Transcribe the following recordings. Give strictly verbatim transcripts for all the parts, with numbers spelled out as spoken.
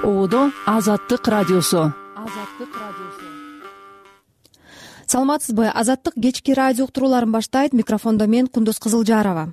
Оодо Азаттык радиосу. Азаттык радиосу. Саламатсызбы? Азаттык кечки радио уктурууларын баштайт. Микрофондо мен Кундуз Кызылжарова.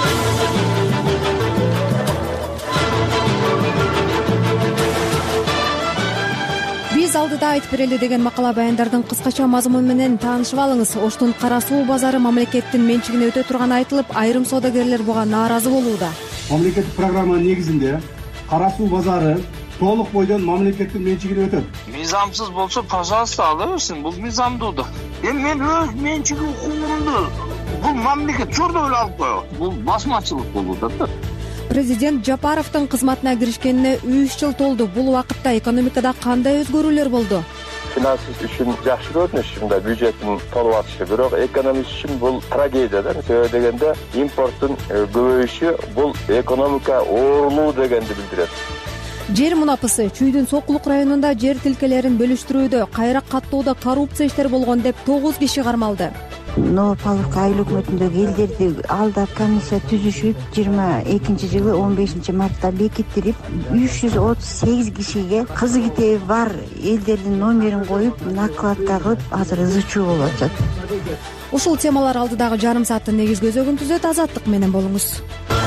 Биз алдыда айтып берели деген макала баяндардын кыскача мазмуну менен таанышып алыңыз. Оштун Кара Суу базары мамлекеттин менчигине өтө турганы айтылып, айрым соодагерлер буга нааразы болууда. Мамлекеттик программа негизинде Кара Суу базары толук бойдон мамлекеттин менчигине өтөт. Мыйзамсыз болсо, пожалуйста, ала берсин. Бул мыйзамдуу да. Эми мен өз менчиги укугумду бул мамлекет жордо эле алып коет. Бул басмачылык болуп атат. Президент Жапаровдун кызматына киришкенине үч жыл толду. Бул убакытта экономикада кандай өзгөрүүлөр болду? Финансист үчүн жакшы көрүнүшүндө бюджеттин толуп атышы, бирок экономист үчүн бул трагедия да. Себеби дегенде импорттун көбөйүшү бул экономика оорулуу дегенди билдирет. Жер мунапысы Чүйдүн Сокулук районунда жер тилкелерин бөлүштүрүүдө кайра каттоодо коррупция иштер болгон деп тогуз киши кармалды. Новопавловка айыл өкмөтүндөгү элдерди алдап комиссия түзүшүп, жыйырма экинчи жылы он бешинчи мартта бекиттирип, үч жүз отуз сегиз кишиге кызы китеби бар элдердин номерин коюп, накладка кылып, азыр ызы-чуу болуп атат. Ушул темалар алдыдагы жарым сааттын негизги өзөгүн түзөт. Азаттык менен болуңуз.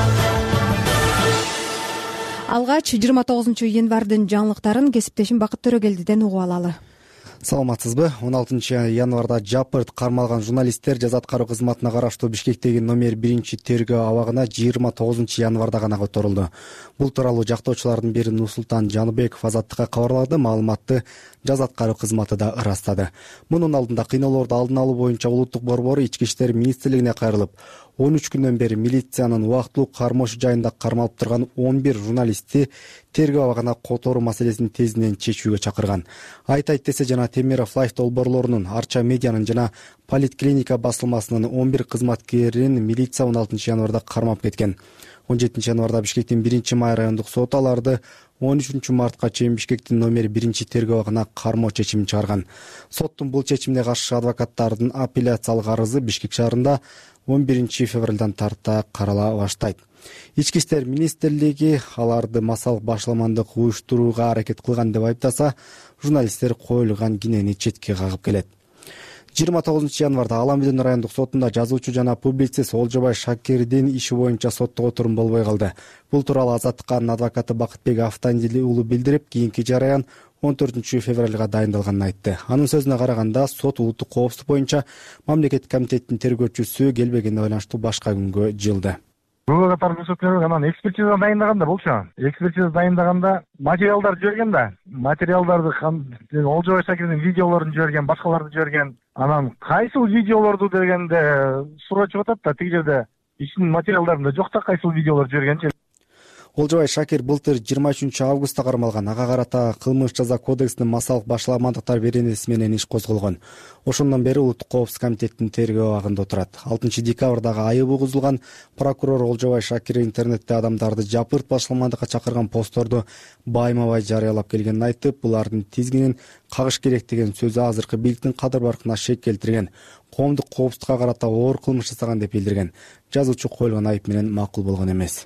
Алгач жыйырма тогузунчу январдын жаңылыктарын кесиптешим Бакыт Төрөгелдиден угуп алалы. Саламатсызбы? он алтынчы январда жапырт кармалган журналисттер жаза аткаруу кызматына караштуу Бишкектеги номер биринчи тергөө абагына жыйырма тогузунчу январда гана которулду. Бул тууралуу жактоочулардын бири Нурсултан Жаныбеков Азаттыкка кабарлады. Маалыматты жаза аткаруу кызматы да ырастады. Мунун алдында кыйноолорду алдын алуу боюнча улуттук борбору Ички иштер министрлигине кайрылып, он үч күндөн бери милициянын убактылуу кармошу жайында кармалып турган он бир журналистти тергөө абагына которуу маселесин тезинен чечүүгө чакырган. Айтайт десе жана Темиров Лайф долбоорлорунун, Арча медианын жана Политклиника басылмасынын он бир кызматкерин милиция он алтынчы январда кармап кеткен. он жетинчи январда Бишкектин биринчи май райондук соту аларды он үчүнчү мартка чейин Бишкектин номер биринчи тергөө абагына кармоо чечимин чыгарган. Соттун бул чечимине каршы адвокаттардын апелляциялык арызы Бишкек шаарында он биринчи февралдан тарта карала баштайт. Ички иштер министрлиги аларды массалык башаламандык уюштурууга аракет кылган деп айыптаса, журналисттер коюлган кинени четке кагып келет. жыйырма тогузунчу январда Аламбидин райондук сотунда жазуучу жана публицист Олжобай Шакирдин иши боюнча соттук отурум болбой калды. Бул тууралуу Азаттыктын адвокаты Бакытбек Автандили уулу билдирип, кийинки жараян он төртүнчү февралга дайындалганын айтты. Анын сөзүнө караганда, сот улуттук коопсуздук боюнча мамлекеттик комитеттин тергөөчүсү келбегенине байланыштуу башка күнгө жылды. Буга катар көрсөтүлгөн анан экспертиза дайындаганда болчу. Экспертиза дайындаганда материалдар жиберген да. Материалдарды Олжобай Шакирдин видеолорун жиберген, башкаларды жиберген. Анан кайсыл видеолорду дегенде сурачып атат да, тиги жерде ишинин материалдарында жок да кайсыл видеолор жибергенчи. Олжобай Шакир былтыр жыйырма үчүнчү августта кармалган. Ага карата кылмыш жаза кодексинин массалык башаламандыктар беренеси менен иш козголгон. Ошондон бери улуттук коопсуздук комитеттин тергөө абагында отурат. алтынчы декабрдагы айыбы бузулган прокурор Олжобай Шакир интернетте адамдарды жапырт башаламандыкка чакырган постторду байма-бай жарыялап келгенин айтып, булардын тизгинин кагыш керек деген сөзү азыркы бийликтин кадыр баркына шек келтирген, коомдук коопсуздукка карата оор кылмыш жасаган деп билдирген. Жазуучу коюлган айып менен макул болгон эмес.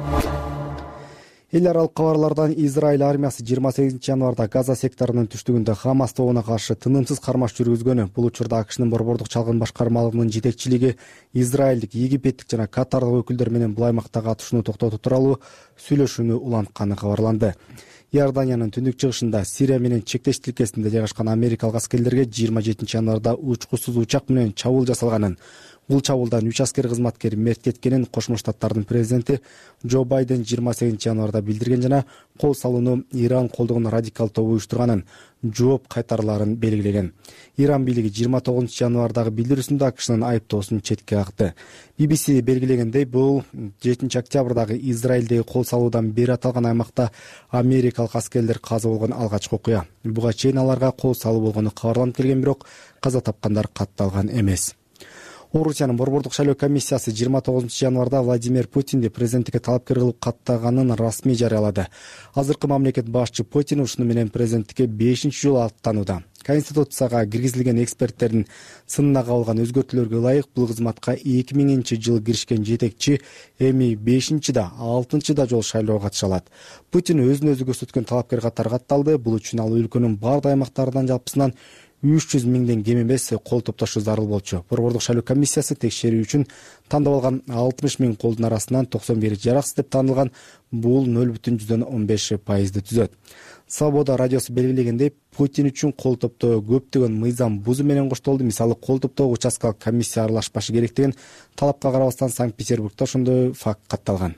Эл аралык кабарлардан Израиль армиясы жыйырма сегизинчи январда Газа секторунун түштүгүндө Хамас тобуна каршы тынымсыз кармаш жүргүзгөнү. Бул учурда АКШнын борбордук чалгын башкармалыгынын жетекчилиги Израилдик, Египеттик жана Катардык өкүлдөр менен бул аймакта катышууну токтотуу тууралуу сүйлөшүүнү улантканы кабарланды. Иорданиянын түндүк чыгышында Сирия менен чектеш тилкесинде жайгашкан америкалык аскерлерге жыйырма жетинчи январда учкусуз учак менен чабуул жасалганын, бул чабуулдан үч аскер кызматкер мерт кеткенин Кошмо Штаттардын президенти Джо Байден жыйырма сегизинчи январда билдирген жана кол салууну Иран колдогон радикал топ уюштурганын, жооп кайтарыларын белгилеген. Иран бийлиги жыйырма тогузунчу январдагы билдирүүсүндө АКШнын айыптоосун четке какты. би би си белгилегендей, бул жетинчи октябрдагы Израилдеги кол салуудан бери аталган аймакта америкалык аскерлер каза болгон алгачкы окуя. Буга чейин аларга кол салуу болгону кабарланып келген, бирок каза тапкандар катталган эмес. Орусиянын борбордук шайлоо комиссиясы жыйырма тогузунчу январда Владимир Путинди президенттикке талапкер кылып каттаганын расмий жарыялады. Азыркы мамлекет башчы Путин ушуну менен президенттикке бешинчи жолу аттанууда. Конституцияга киргизилген эксперттердин сынына кабылган өзгөртүүлөргө ылайык бул кызматка эки миңинчи жылы киришкен жетекчи эми бешинчи да алтынчы да жолу шайлоого катыша алат. Путин өзүн өзү көрсөткөн талапкер катары катталды. Бул үчүн ал өлкөнүн бардык аймактарынан жалпысынан үч жүз миңден кем эмес кол топтошу зарыл болчу. Борбордук шайлоо комиссиясы текшерүү үчүн тандап алган алтымыш миң колдун арасынан токсон бири жараксыз деп таанылган. Бул нөл бүтүн жүздөн он беш пайызды түзөт. Свобода радиосу белгилегендей, Путин үчүн кол топтоо көптөгөн мыйзам бузуу менен коштолду. Мисалы, кол топтогу участкалык комиссия аралашпашы керек деген талапка карабастан Санкт-Петербургда ошондой факт катталган.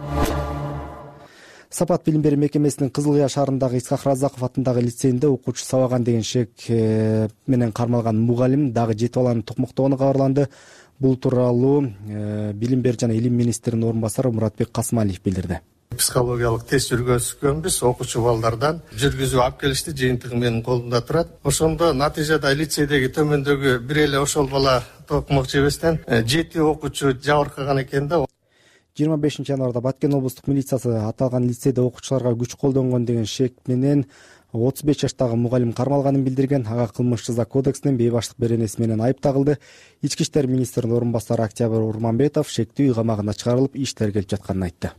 Сапат билим берүү мекемесинин Кызыл Кыя шаарындагы Исхак Разаков атындагы лицейинде окуучу сабаган деген шек менен кармалган мугалим дагы жети баланы токмоктогону кабарланды. Бул тууралуу билим берүү жана илим министринин орун басары Муратбек Касымалиев билдирди. Психологиялык тест жүргүзгөнбүз, окуучу балдардан жүргүзүп алып келишти, жыйынтыгы менин колумда турат. Ошондо натыйжада лицейдеги төмөндөгү бир эле ошол бала токмок жебестен жети окуучу жабыркаган экен да. жыйырма бешинчи январда Баткен облустук милициясы аталган лицейде окуучуларга күч колдонгон деген шек менен отуз беш жаштагы мугалим кармалганын билдирген. Ага кылмыш жаза кодексинин бейбаштык беренеси менен айып тагылды. Ички иштер министринин орун басары Октябрь Урманбетов шектүү үй камагына чыгарылып, иш тергелип жатканын айтты.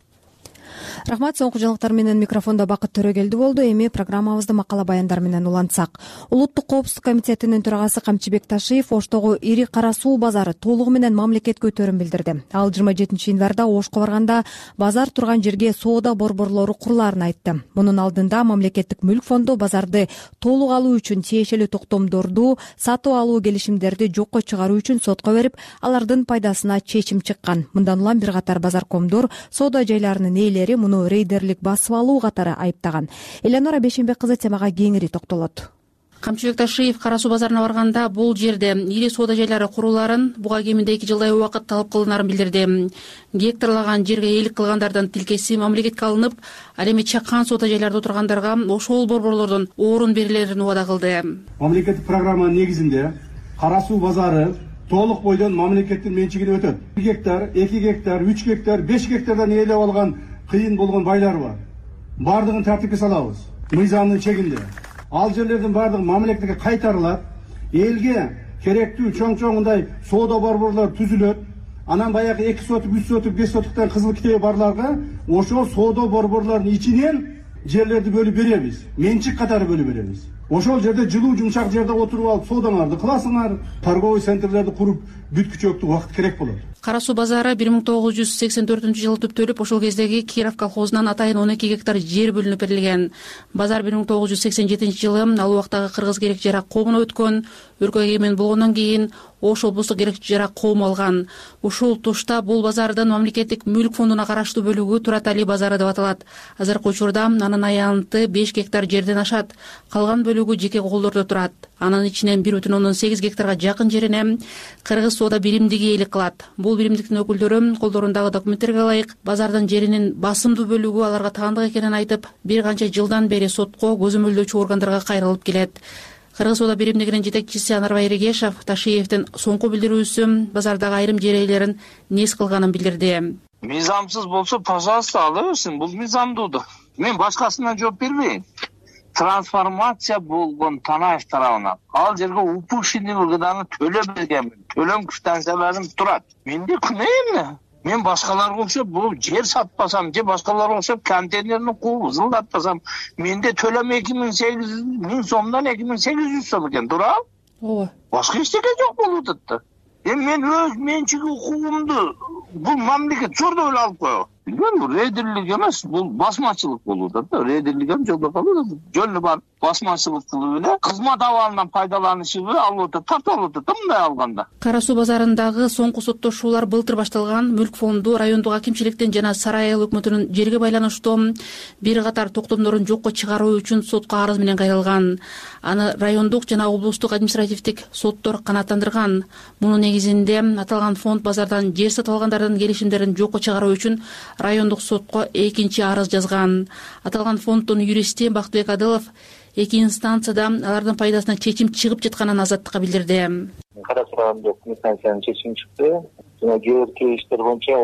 Рахмат, соңку жаңылыктар менен микрофондо Бакыт Төрөгелди болду. Эми программабызды макала баяндар менен улантсак. Улуттук коопсуздук комитетинин төрагасы Камчыбек Ташиев Оштогу ири кара суу базары толугу менен мамлекетке өтөрүн билдирди. Ал жыйырма жетинчи январда Ошко барганда базар турган жерге соода борборлору курулаарын айтты. Мунун алдында мамлекеттик мүлк фонду базарды толук алуу үчүн тиешелүү токтомдорду сатып алуу келишимдерди жокко чыгаруу үчүн сотко берип, алардын пайдасына чечим чыккан. Мындан улам бир катар базаркомдор соода жайларынын ээлери муну рейдерлик басып алуу катары айыптаган. Эленора Бешенбек кызы темага кеңири токтолот. Камчыбек Ташиев Кара суу базарына барганда бул жерде ири соода жайлары курулаарын буга кеминде эки жылдай убакыт талап кылынарын билдирди. Гектарлаган жерге ээлик кылгандардын тилкеси мамлекетке алынып, ал эми чакан соода жайларда отургандарга ошол борборлордон орун берилерин убада кылды. Мамлекеттик программанын негизинде Кара суу базары толук бойдон мамлекеттин менчигине өтөт. бир гектар, эки гектар, үч гектар, беш гектардан ээлеп алган кыйын болгон байлар бар. Бардыгын тартипке салабыз. Мыйзамдын чегинде. Ал жерлердин бардыгы мамлекетке кайтарылат. Элге керектүү чоң-чоңундай соода борборлор түзүлөт. Анан баягы эки сотук, үч сотук, беш сотуктан кызыл китеби барларга ошол соода борборлордун ичинен жерлерди бөлүп беребиз. Менчик катары бөлүп беребиз. Ошол жерде жылуу жумшак жерде отуруп алып соодаңарды кыласыңар, торговый центрлерди куруп бүткүчөктү убакыт керек болот. Кара суу базары бир миң тогуз жүз сексен төртүнчү жылы түптөлүп, ошол кездеги Киров колхозунан атайын он эки гектар жер бөлүнүп берилген. Базар бир миң тогуз жүз сексен жетинчи жылы ал убактагы кыргыз керек жарак коомуна өткөн. Өлкөгө эмен болгондон кийин Ош облустук керек жарак коому алган. Ушул тушта бул базардын мамлекеттик мүлк фондуна караштуу бөлүгү Туратали базары деп аталат. Азыркы учурда анын аянты беш гектар жерден ашат. Калган бөлүгү жеке колдордо турат. Анын ичинен бир бүтүн ондон сегиз гектарга жакын жерине кыргыз соода биримдиги ээлик кылат. Бул биримдиктин өкүлдөрү колдорундагы документтерге ылайык базардын жеринин басымдуу бөлүгү аларга таандык экенин айтып, бир канча жылдан бери сотко көзөмөлдөөчү органдарга кайрылып келет. Кыргыз соода биримдигинин жетекчиси Анарбай Эрегешов Ташиевдин соңку билдирүүсү базардагы айрым жер ээлерин нес кылганын билдирди. Мыйзамсыз болсо, пожалуйста, ала берсин. Бул мыйзамдуу. Мен башкасына жооп бербейм. Трансформация болгон Танаев тарабынан ал жерге упущенный болгондарын төлөп берген. Төлөм квитанцияларым турат. Менде күнөө эмне? Мен башкаларга окшоп бул жер сатпасам, же башкаларга окшоп контейнерни кууп ызылдатпасам, менде төлөм эки миң сегиз жүз миң сомдон эки миң сегиз жүз сом экен, туурабы? Ооба. Башка эчтеке жок болуп атат да. Эми мен өз менчик укугумду бул мамлекет жордо эле алып коёбу. Билбейм, бул рейдерлик эмес, бул басмачылык болуп атат да. Рейдерлик эми жолдо калып, жолу бар басмачылык кылып эле кызмат абалынан пайдаланышыбы алып атат, тартып алып атат да мындай алганда. Кара суу базарындагы соңку соттошуулар былтыр башталган. Мүлк фонду райондук акимчиликтен жана Сарай айыл өкмөтүнүн жерге байланыштуу бир катар токтомдорун жокко чыгаруу үчүн сотко арыз менен кайрылган. Аны райондук жана облустук административдик соттор канааттандырган. Мунун негизинде аталган фонд базардан жер сатып алгандардын келишимдерин жокко чыгаруу үчүн райондук сотко экинчи арыз жазган. Аталган фонддун юристи Бактыбек Адылов эки инстанцияда алардын пайдасына чечим чыгып жатканын Азаттыкка билдирди. Кара суу райондук инстанциянын чечими чыкты. Жана кээ бир иштер боюнча областын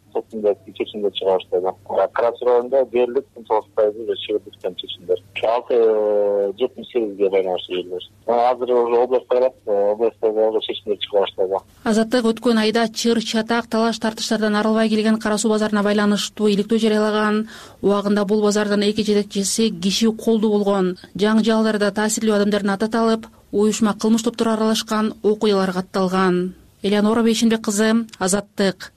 чечимдер чечимдер чыга баштады. Карасуу районунда дээрлик тогуз пайызы чыгып кеткен чечимдер. алты жетимиш сегизге байланыштуу жерлер. Азыр уже областта барат, областта дагы чечимдер чыга баштады. Азаттык өткөн айда чыр, чатак, талаш тартыштардан арылбай келген Кара суу базарына байланыштуу иликтөө жарыялаган. Убагында бул базардын эки жетекчиси киши колдуу болгон. Жаңжалдарда таасирлүү адамдардын аты аталып, уюшма кылмыш топтора аралашкан окуялар катталган. Элеонора Бейшенбек кызы, Азаттык.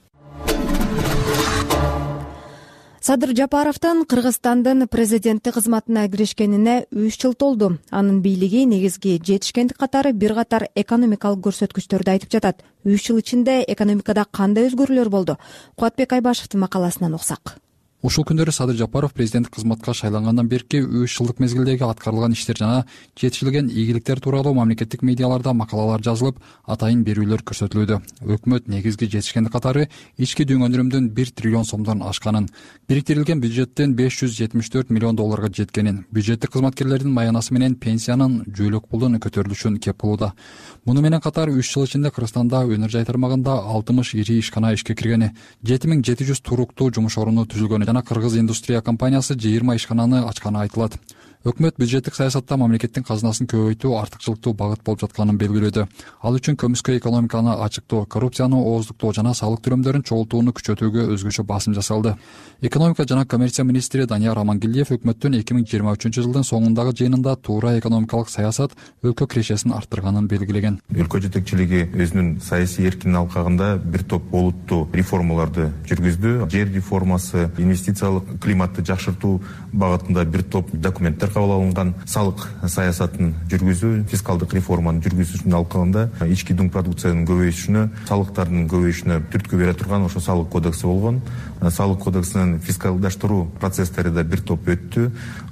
Садыр Жапаровдун Кыргызстандын президенти кызматына киришкенине үч жыл толду. Анын бийлиги негизги жетишкендик катары бир катар экономикалык көрсөткүчтөрдү айтып жатат. үч жыл ичинде экономикада кандай өзгөрүүлөр болду? Кубатбек Айбашевдин макаласынан уксак. Ушул күндөрү Садыр Жапаров президенттик кызматка шайлангандан берки үч жылдык мезгилдеги аткарылган иштер жана жетишилген ийгиликтер тууралуу мамлекеттик медиаларда макалалар жазылып, атайын берүүлөр көрсөтүлүүдө. Өкмөт негизги жетишкендик катары ички дүң өнүрүмдүн бир триллион сомдон ашканын, бириктирилген бюджеттин беш жүз жетимиш төрт миллион долларга жеткенин, бюджеттик кызматкерлердин маянасы менен пенсиянын жүүлөк пулдун көтөрүлүшүн кеп кылууда. Муну менен катар үч жыл ичинде Кыргызстанда өнөр жай тармагында алтымыш ири ишкана ишке киргени, жети миң жети жүз туруктуу жумуш орну түзүлгөнү жана Кыргыз индустрия компаниясы жыйырма ишкананы ачканы айтылат. Өкмөт бюджеттик саясатта мамлекеттин казынасын көбөйтүү артыкчылыктуу багыт болуп жатканын белгилөөдө. Ал үчүн көмүскө экономиканы ачыктоо, коррупцияны ооздуктоо жана салык төлөмдөрүн чогултууну күчөтүүгө өзгөчө басым жасалды. Экономика жана коммерция министри Данияр Амангелдиев өкмөттүн эки миң жыйырма үчүнчү жылдын соңундагы жыйынында туура экономикалык саясат өлкө кирешесин арттырганын белгилеген. Өлкө жетекчилиги өзүнүн саясий эркиндин алкагында бир топ олуттуу реформаларды жүргүздү. Жер реформасы, инвестициялык климатты жакшыртуу багытында бир топ документтер кабыл алынган, салык саясатын жүргүзүү, фискалдык реформаны жүргүзүүнүн алкагында ички дүң продукциянын көбөйүшүнө, салыктардын көбөйүшүнө түрткү бере турган ошо салык кодекси болгон. Салык кодексинин фискалдаштыруу процесстери да бир топ өттү.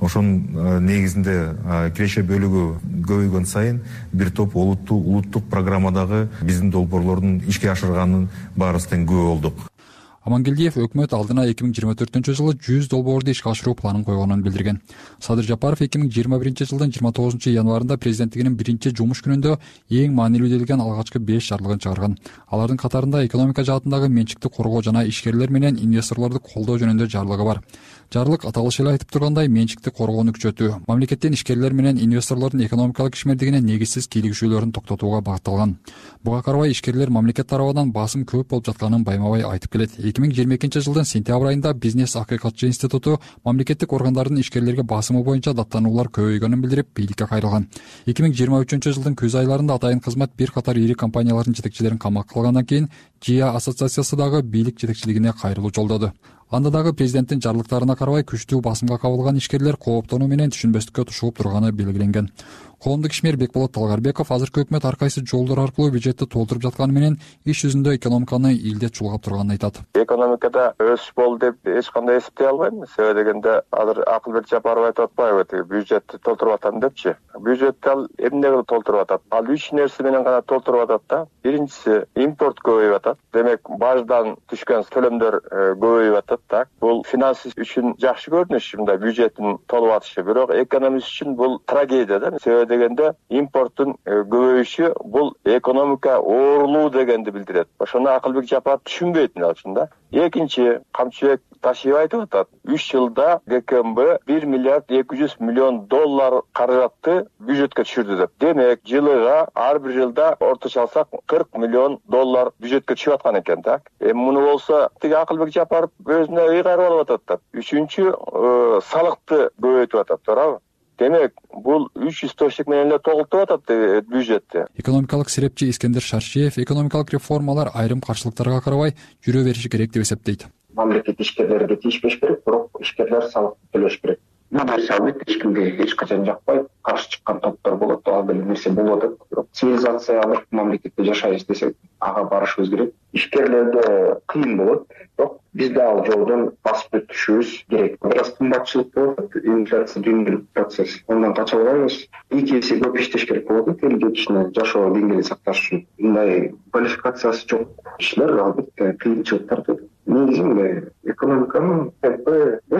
Ошонун негизинде киреше бөлүгү көбөйгөн сайын бир топ олуттуу улуттук программадагы биздин долбоорлордун ишке ашырганын баарыбыздан күбө болдук. Амангелдиев өкмөт алдына эки миң жыйырма төртүнчү жылы жүз долбоорду ишке ашыруу планын койгонун билдирген. Садыр Жапаров эки миң жыйырма биринчи жылдын жыйырма тогузунчу январында президенттигинин биринчи жумуш күнүндө эң маанилүү делген алгачкы беш жарлыгын чыгарган. Алардын катарында экономика жаатындагы менчикти коргоо жана ишкерлер менен инвесторлорду колдоо жөнүндө жарлыгы бар. Жарлык аталыш эле айтып тургандай менчикти коргоону күчөтүү, мамлекеттин ишкерлер менен инвесторлордун экономикалык ишмердигине негизсиз кийлигишүүлөрүн токтотууга багытталган. Буга карабай ишкерлер мамлекет тарабынан басым көп болуп жатканын байма-бай айтып келет. эки миң жыйырма экинчи жылдын сентябрь айында Бизнес акыйкатчы институту мамлекеттик органдардын ишкерлерге басымы боюнча даттануулар көбөйгөнүн билдирип, бийликке кайрылган. эки миң жыйырма үчүнчү жылдын күз айларында атайын кызмат бир катар ири компаниялардын жетекчилерин камакка алгандан кийин ЖИА ассоциациясы дагы бийлик жетекчилигине кайрылуу жолдоду. Анда дагы президенттин жарлыктарына карабай күчтүү басымга кабылган ишкерлер кооптонуу менен түшүнбөстүккө тушулуп турганы белгиленген. Коомдук ишмер Бекболот Талгарбеков азыркы өкмөт ар кайсы жолдор аркылуу бюджетти толтуруп жатканы менен иш жүзүндө экономиканы ийилдет чулгап турганын айтат. Экономикада өсүш болду деп эч кандай эсептей албайм. Себеби дегенде азыр Акылбек Жапаров айтып атпайбы, тиги бюджетти толтуруп атам депчи. Бюджетти ал эмнеге толтуруп атат? Ал үч нерсе менен гана толтуруп атат да. Биринчиси импорт көбөйүп атат. Демек баждан түшкөн төлөмдөр көбөйүп атат да. Бул финанс үчүн жакшы көрүнүш, мындай бюджеттин толуп атышы. Бирок экономист үчүн бул трагедия да. Себеби дегенде импорттун көбөйүшү бул экономика оорулуу дегенди билдирет. Ошону Акылбек Жапаров түшүнбөйт мына ушунда. Экинчи, Камчыбек Ташиев айтып атат. үч жылда ГКМБ бир миллиард эки жүз миллион доллар каражатты бюджетке түшүрдү деп. Демек, жылыга ар бир жылда орточо алсак кырк миллион доллар бюджетке түшүп аткан экен да. Эми муну болсо тиги Акылбек Жапаров өзүнө ыйгарып алып атат да. Үчүнчү, салыкты көбөйтүп атат, туурабы? Демек, бул үч жүз точек менен эле толтуруп атат бюджетти. Экономикалык серепчи Искендер Шаршиев экономикалык реформалар айрым каршылыктарга карабай жүрө бериши керек деп эсептейт. Мамлекет ишкерлерге тийишпеш керек, бирок ишкерлер салык төлөш керек. Мындай албетте эч кимге эч качан жакпайт, каршы чыккан топтор болот, ал деле нерсе болуп атат. Бирок цивилизациялык мамлекетте жашайбыз десек, ага барышыбыз керек. Ишкерлерде кыйын болот, бирок биз да ал жолдон басып өтүшүбүз керек. Бир аз кымбатчылык болот, инфляция дүйнөлүк процесс. Ондан кача албайбыз. Эки эсе көп иштеш керек болот, эл жетишине жашоо деңгээлин сакташ үчүн. Мындай квалификациясы жок кишилер албетте кыйынчылыктар. Негизинде экономиканын темпи өсүп атат.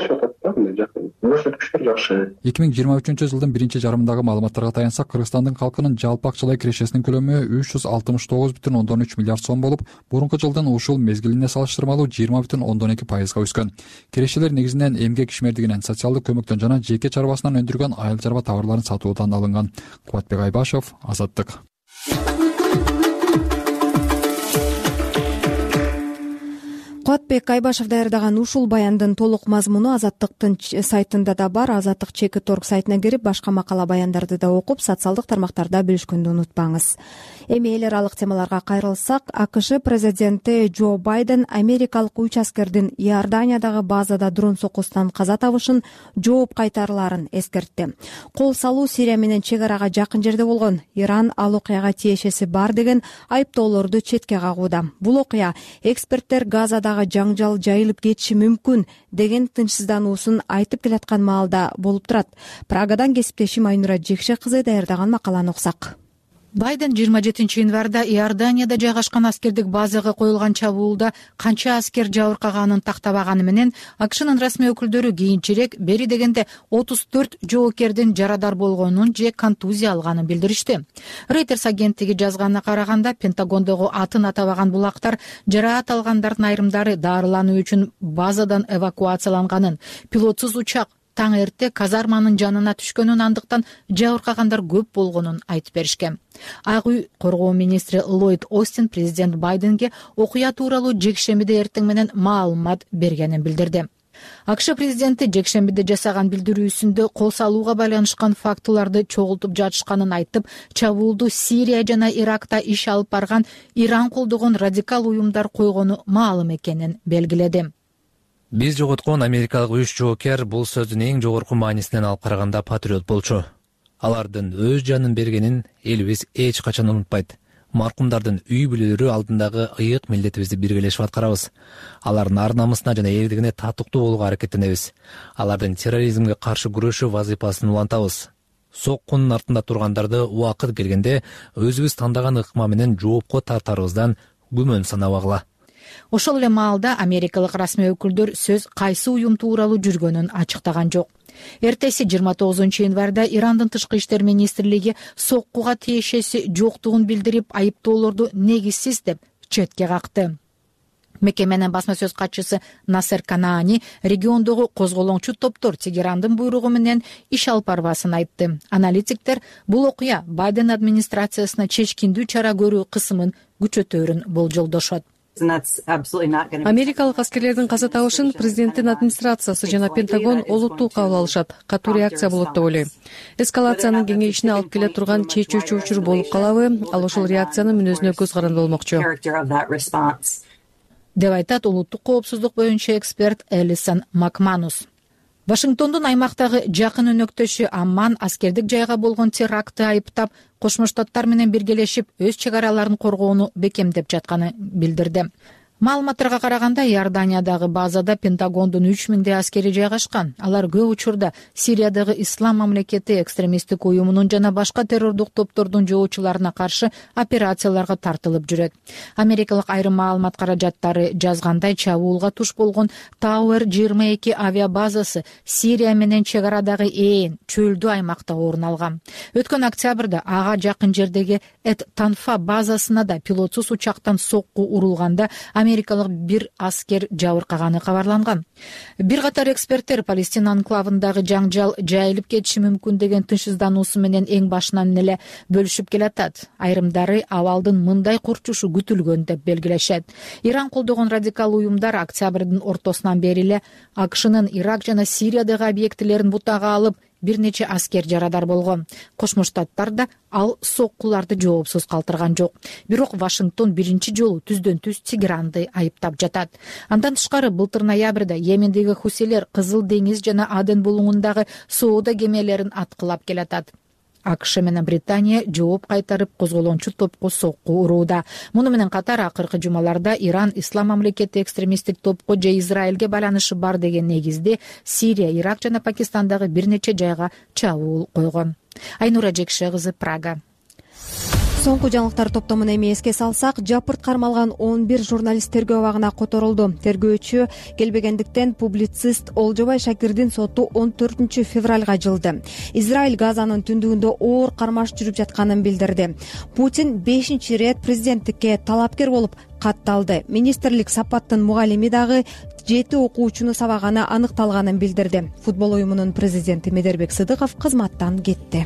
да, мындай жакын көрсөткүчтөр жакшы. эки миң жыйырма үчүнчү жылдын биринчи жарымындагы маалыматтарга таянсак, Кыргызстандын калкынын жалпы акчалай кирешесинин көлөмү үч жүз алтымыш тогуз бүтүн ондон үч миллиард сом болуп, мурунку жылдын ушул мезгилине салыштырмалуу жыйырма бүтүн ондон эки пайызга өскөн. Кирешелер негизинен эмгек ишмердигинен, социалдык көмөктөн жана жеке чарбасынан өндүргөн айыл чарба товарларын сатуудан алынган. Кубатбек Айбашев, Азаттык. Кубатбек Айбашев даярдаган ушул баяндын толук мазмуну Азаттыктын сайтында да бар. Азаттык чекит точка орг сайтына кирип, башка макала баяндарды да окуп, социалдык тармактарда билишкөндү унутпаңыз. Эми эл аралык темаларга кайрылсак, АКШ президенти Джо Байден америкалык үч аскердин Иорданиядагы базада дрон соккусунан каза табышын жооп кайтарыларын эскертти. Кол салуу Сирия менен чек арага жакын жерде болгон. Иран ал окуяга тиешеси бар деген айыптоолорду четке кагууда. Бул окуя эксперттер Газада жаңжал жайылып кетиши мүмкүн деген тынчсыздануусун айтып келаткан маалда болуп турат. Прагадан кесиптешим Айнура Жекше кызы даярдаган макаланы окусак. Байден жыйырма жетинчи январда Иорданияда жайгашкан аскердик базага коюлган чабуулда канча аскер жабыркаганын тактабаганы менен АКШнын расмий өкүлдөрү кийинчерээк бери дегенде отуз төрт жоокердин жарадар болгонун же контузия алганын билдиришти. Reuters агенттиги жазганына караганда, Пентагондогу атын атабаган булактар жараат алгандардын айрымдары дарылануу үчүн базадан эвакуацияланганын, пилотсуз учак таң эрте казарманын жанына түшкөнүн, андыктан жабыркагандар көп болгонун айтып беришкен. Ак үй коргоо министри Ллойд Остин президент Байденге окуя тууралуу жекшембиде эртең менен маалымат бергенин билдирди. АКШ президенти жекшембиде жасаган билдирүүсүндө кол салууга байланышкан фактыларды чогултуп жатышканын айтып, чабуулду Сирия жана Иракта иш алып барган Иран колдогон радикал уюмдар койгону маалым экенин белгиледи. Биз жоготкон америкалык үч жоокер бул сөздүн эң жогорку маанисинен алып караганда патриот болчу. Алардын өз жанын бергенин элибиз эч качан унутпайт. Маркумдардын үй бүлөлөрү алдындагы ыйык милдетибизди биргелешип аткарабыз. Алардын ар намысына жана элдигине татыктуу болууга аракеттенебиз. Алардын терроризмге каршы күрөшүү вазыйфасын улантабыз. Соккунун артында тургандарды убакыт келгенде өзүбүз тандаган ыкма менен жоопко тартарыбыздан күмөн санабагыла. Ошол эле маалда америкалык расмий өкүлдөр сөз кайсы уюм тууралуу жүргөнүн ачыктаган жок. Эртеси жыйырма тогузунчу январда Ирандын тышкы иштер министрлиги соккуга тиешеси жоктугун билдирип, айыптоолорду негизсиз деп четке какты. Мекеменин басма сөз катчысы Насер Канаани региондогу козголоңчу топтор Тегерандын буйругу менен иш алып барбасын айтты. Аналитиктер бул окуя Байден администрациясына чечкиндүү чара көрүү кысымын күчөтөөрүн болжолдошот. Америкалык аскерлердин каза табышын президенттин администрациясы жана Пентагон олуттуу кабыл алышат. Катуу реакция болот деп ойлойм. Эскалациянын кеңейишине алып келе турган чечүүчү учур болуп калабы? Ал ошол реакциянын мүнөзүнө көз каранды болмокчу, деп айтат улуттук коопсуздук боюнча эксперт Элисон Макманус. Вашингтондун аймактагы жакын өнөктөшү Амман аскердик жайга болгон терактты айыптап, Кошмо Штаттар менен биргелешип өз чек араларын коргоону бекемдеп жатканын билдирди. Маалыматтарга караганда, Иорданиядагы базада Пентагондун үч миңдей аскери жайгашкан. Алар көп учурда Сириядагы Ислам мамлекети экстремисттик уюмунун жана башка террордук топтордун жоочуларына каршы операцияларга тартылып жүрөт. Америкалык айрым маалымат каражаттары жазгандай, чабуулга туш болгон Тауэр жыйырма эки авиабазасы Сирия менен чек арадагы ээн чөлдүү аймакта орун алган. Өткөн октябрда ага жакын жердеги Эт Танфа базасына да пилотсуз учактан сокку урулганда америкалык бир аскер жабыркаганы кабарланган. Бир катар эксперттер Палестина анклавындагы жаңжал жайылып кетиши мүмкүн деген тынчсыздануусу менен эң башынан эле бөлүшүп келатат. Айрымдары абалдын мындай курчушу күтүлгөн деп белгилешет. Иран колдогон радикал уюмдар октябрдын ортосунан бери эле АКШнын Ирак жана Сириядагы объектилерин бутага алып, бир нече аскер жарадар болгон. Кошмо Штаттарда ал соккуларды жоопсуз калтырган жок. Бирок Вашингтон биринчи жолу түздөн түз Тегеранды айыптап жатат. Андан тышкары былтыр ноябрда Йемендеги хусилер Кызыл деңиз жана Аден булуңундагы соода кемелерин аткылап келатат. АКШ менен Британия жооп кайтарып козголоңчу топко сокку урууда. Муну менен катар акыркы жумаларда Иран Ислам мамлекети экстремисттик топко же Израилге байланышы бар деген негизде Сирия, Ирак жана Пакистандагы бир нече жайга чабуул койгон. Айнура Жекше кызы, Прага. соңку жаңылыктар топтомун эми эске салсак, жапырт кармалган он бир журналист тергөө абагына которулду. Тергөөчү келбегендиктен публицист Олжобай Шакирдин соту он төртүнчү февралга жылды. Израиль Газанын түндүгүндө оор кармаш жүрүп жатканын билдирди. Путин бешинчи ирет президенттикке талапкер болуп катталды. Министрлик Сапаттын мугалими дагы жети окуучуну сабаганы аныкталганын билдирди. Футбол уюмунун президенти Медербек Сыдыков кызматтан кетти.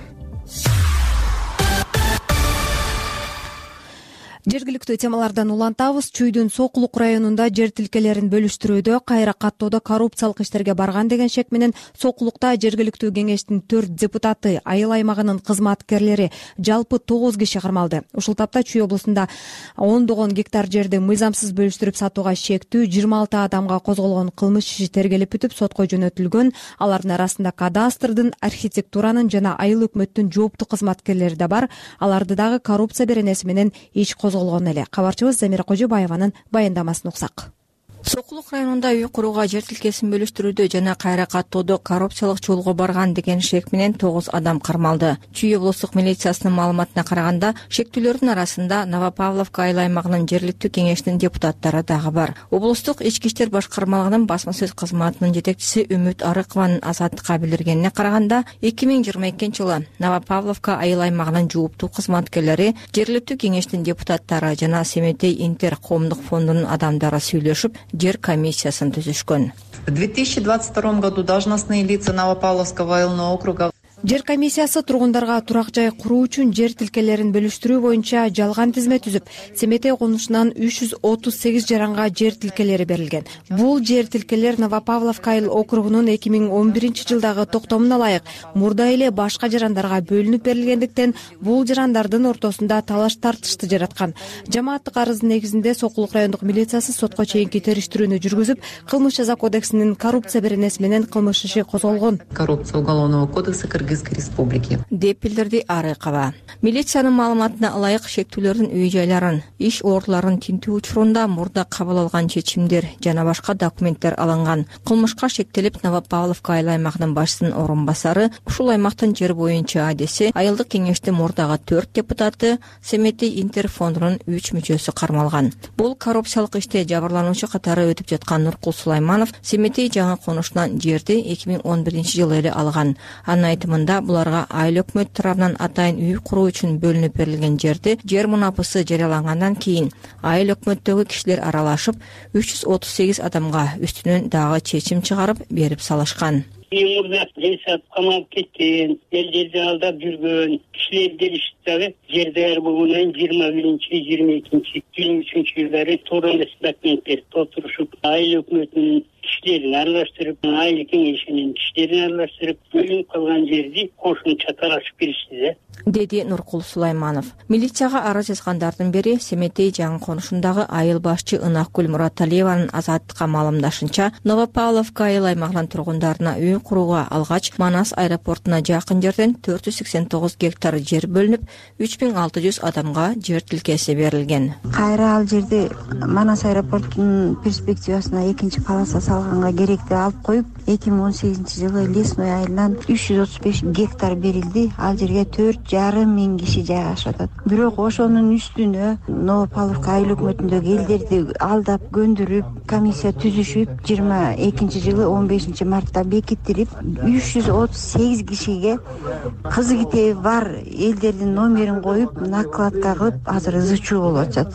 Жергиликтүү темалардан улантабыз. Чүйдүн Сокулук районунда жер тилкелерин бөлүштүрүүдө, кайра каттоодо коррупциялык иштерге барган деген шек менен Сокулукта жергиликтүү кеңештин төрт депутаты, айыл аймагынын кызматкерлери жалпы тогуз киши кармалды. Ушул тапта Чүй облусунда ондогон гектар жерди мыйзамсыз бөлүштүрүп сатууга шектүү жыйырма алты адамга козголгон кылмыш иши тергелип бүтүп сотко жөнөтүлгөн. Алардын арасында кадастрдын, архитектуранын жана айыл өкмөттүн жооптуу кызматкерлери да бар. Аларды дагы коррупция беренеси менен иш козголгон. Кабарчыбыз Замира Кожобаеванын баяндамасын уксак. Сокулук районунда үй курууга жер тилкесин бөлүштүрүүдө жана кайра каттоодо коррупциялык чогулго барган деген шек менен тогуз адам кармалды. Чүй облустук милициясынын маалыматына караганда, шектүүлөрдүн арасында Новопавловка айыл аймагынын жергиликтүү кеңешинин депутаттары дагы бар. Облустук ички иштер башкармалыгынын басма сөз кызматынын жетекчиси Үмүт Арыкованын Азаттыкка билдиргенине караганда, эки миң жыйырма экинчи жылы Новопавловка айыл аймагынын жооптуу кызматкерлери, жергиликтүү кеңештин депутаттары жана Семетей Интер коомдук фондунун адамдары сүйлөшүп, жер комиссиясын түзүшкөн. В две тысячи двадцать втором году должностные лица Новопавловского айылного округа Жер комиссиясы тургундарга турак жай куруу үчүн жер тилкелерин бөлүштүрүү боюнча жалган тизме түзүп, Семетей конушунан үч жүз отуз сегиз жаранга жер тилкелери берилген. Бул жер тилкелер Новопавловка айыл округунун эки миң он биринчи жылдагы токтомуна ылайык мурда эле башка жарандарга бөлүнүп берилгендиктен, бул жарандардын ортосунда талаш тартышты жараткан. Жамааттык арыздын негизинде Сокулук райондук милициясы сотко чейинки териштирүүнү жүргүзүп, кылмыш жаза кодексинин коррупция беренеси менен кылмыш иши козголгон. Коррупция уголовного кодекса Кыргызской республики. деп билдирди Арыкова. Милициянын маалыматына ылайык, шектүүлөрдүн үй жайларын, иш ордуларын тинтүү учурунда мурда кабыл алган чечимдер жана башка документтер алынган. Кылмышка шектелип Новопавловка айыл аймагынын башчысынын орун басары, ушул аймактын жер боюнча адеси, айылдык кеңештин мурдагы төрт депутаты, Семетей Интер фондунун үч мүчөсү кармалган. Бул коррупциялык иште жабырлануучу катары өтүп жаткан Нуркул Сулайманов Семетей жаңы конушунан жерди эки миң он биринчи жылы эле алган. Анын айтымында буларга айыл өкмөт тарабынан атайын үй куруу үчүн бөлүнүп берилген жерди жер мунапысы жарыялангандан кийин айыл өкмөттөгү кишилер аралашып, үч жүз отуз сегиз адамга үстүнөн дагы чечим чыгарып берип салышкан. Мурда жесап камалып кеткен, эл жерди алдап жүргөн кишилер делишиптеби, жер даяр болгондон жыйырма биринчи, жыйырма экинчи, жыйырма үчүнчү жылдары туура эмес документтерди толтурушуп, айыл өкмөтүнүн кишилерин аралаштырып, айыл кеңешинин кишилерин аралаштырып, бөлүнүп калган жерди кошумча тарашып беришти, деди Нуркул Сулайманов. Милицияга арыз жазгандардын бири Семетей жаңы конушундагы айыл башчы Ынакгүл Мураталиеванын Азаттыкка маалымдашынча, Новопавловка айыл аймагынын тургундарына үй курууга алгач Манас аэропортуна жакын жерден төрт жүз сексен тогуз гектар жер бөлүнүп, үч миң алты жүз адамга жер тилкеси берилген. Кайра ал жерди Манас аэропортунун перспективасына экинчи полоса салганга керекти алып коюп, эки миң он сегизинчи жылы Лесной айылынан үч жүз отуз беш гектар берилди. Ал жерге төрт жарым миң киши жайгашып атат. Бирок ошонун үстүнө Новопавловка айыл өкмөтүндөгү элдерди алдап, көндүрүп, комиссия түзүшүп, жыйырма экинчи жылы он бешинчи мартта бекиттирип, үч жүз отуз сегиз кишиге кызы китеби бар элдердин номерин коюп, накладка кылып, азыр ызы чуу болуп атат.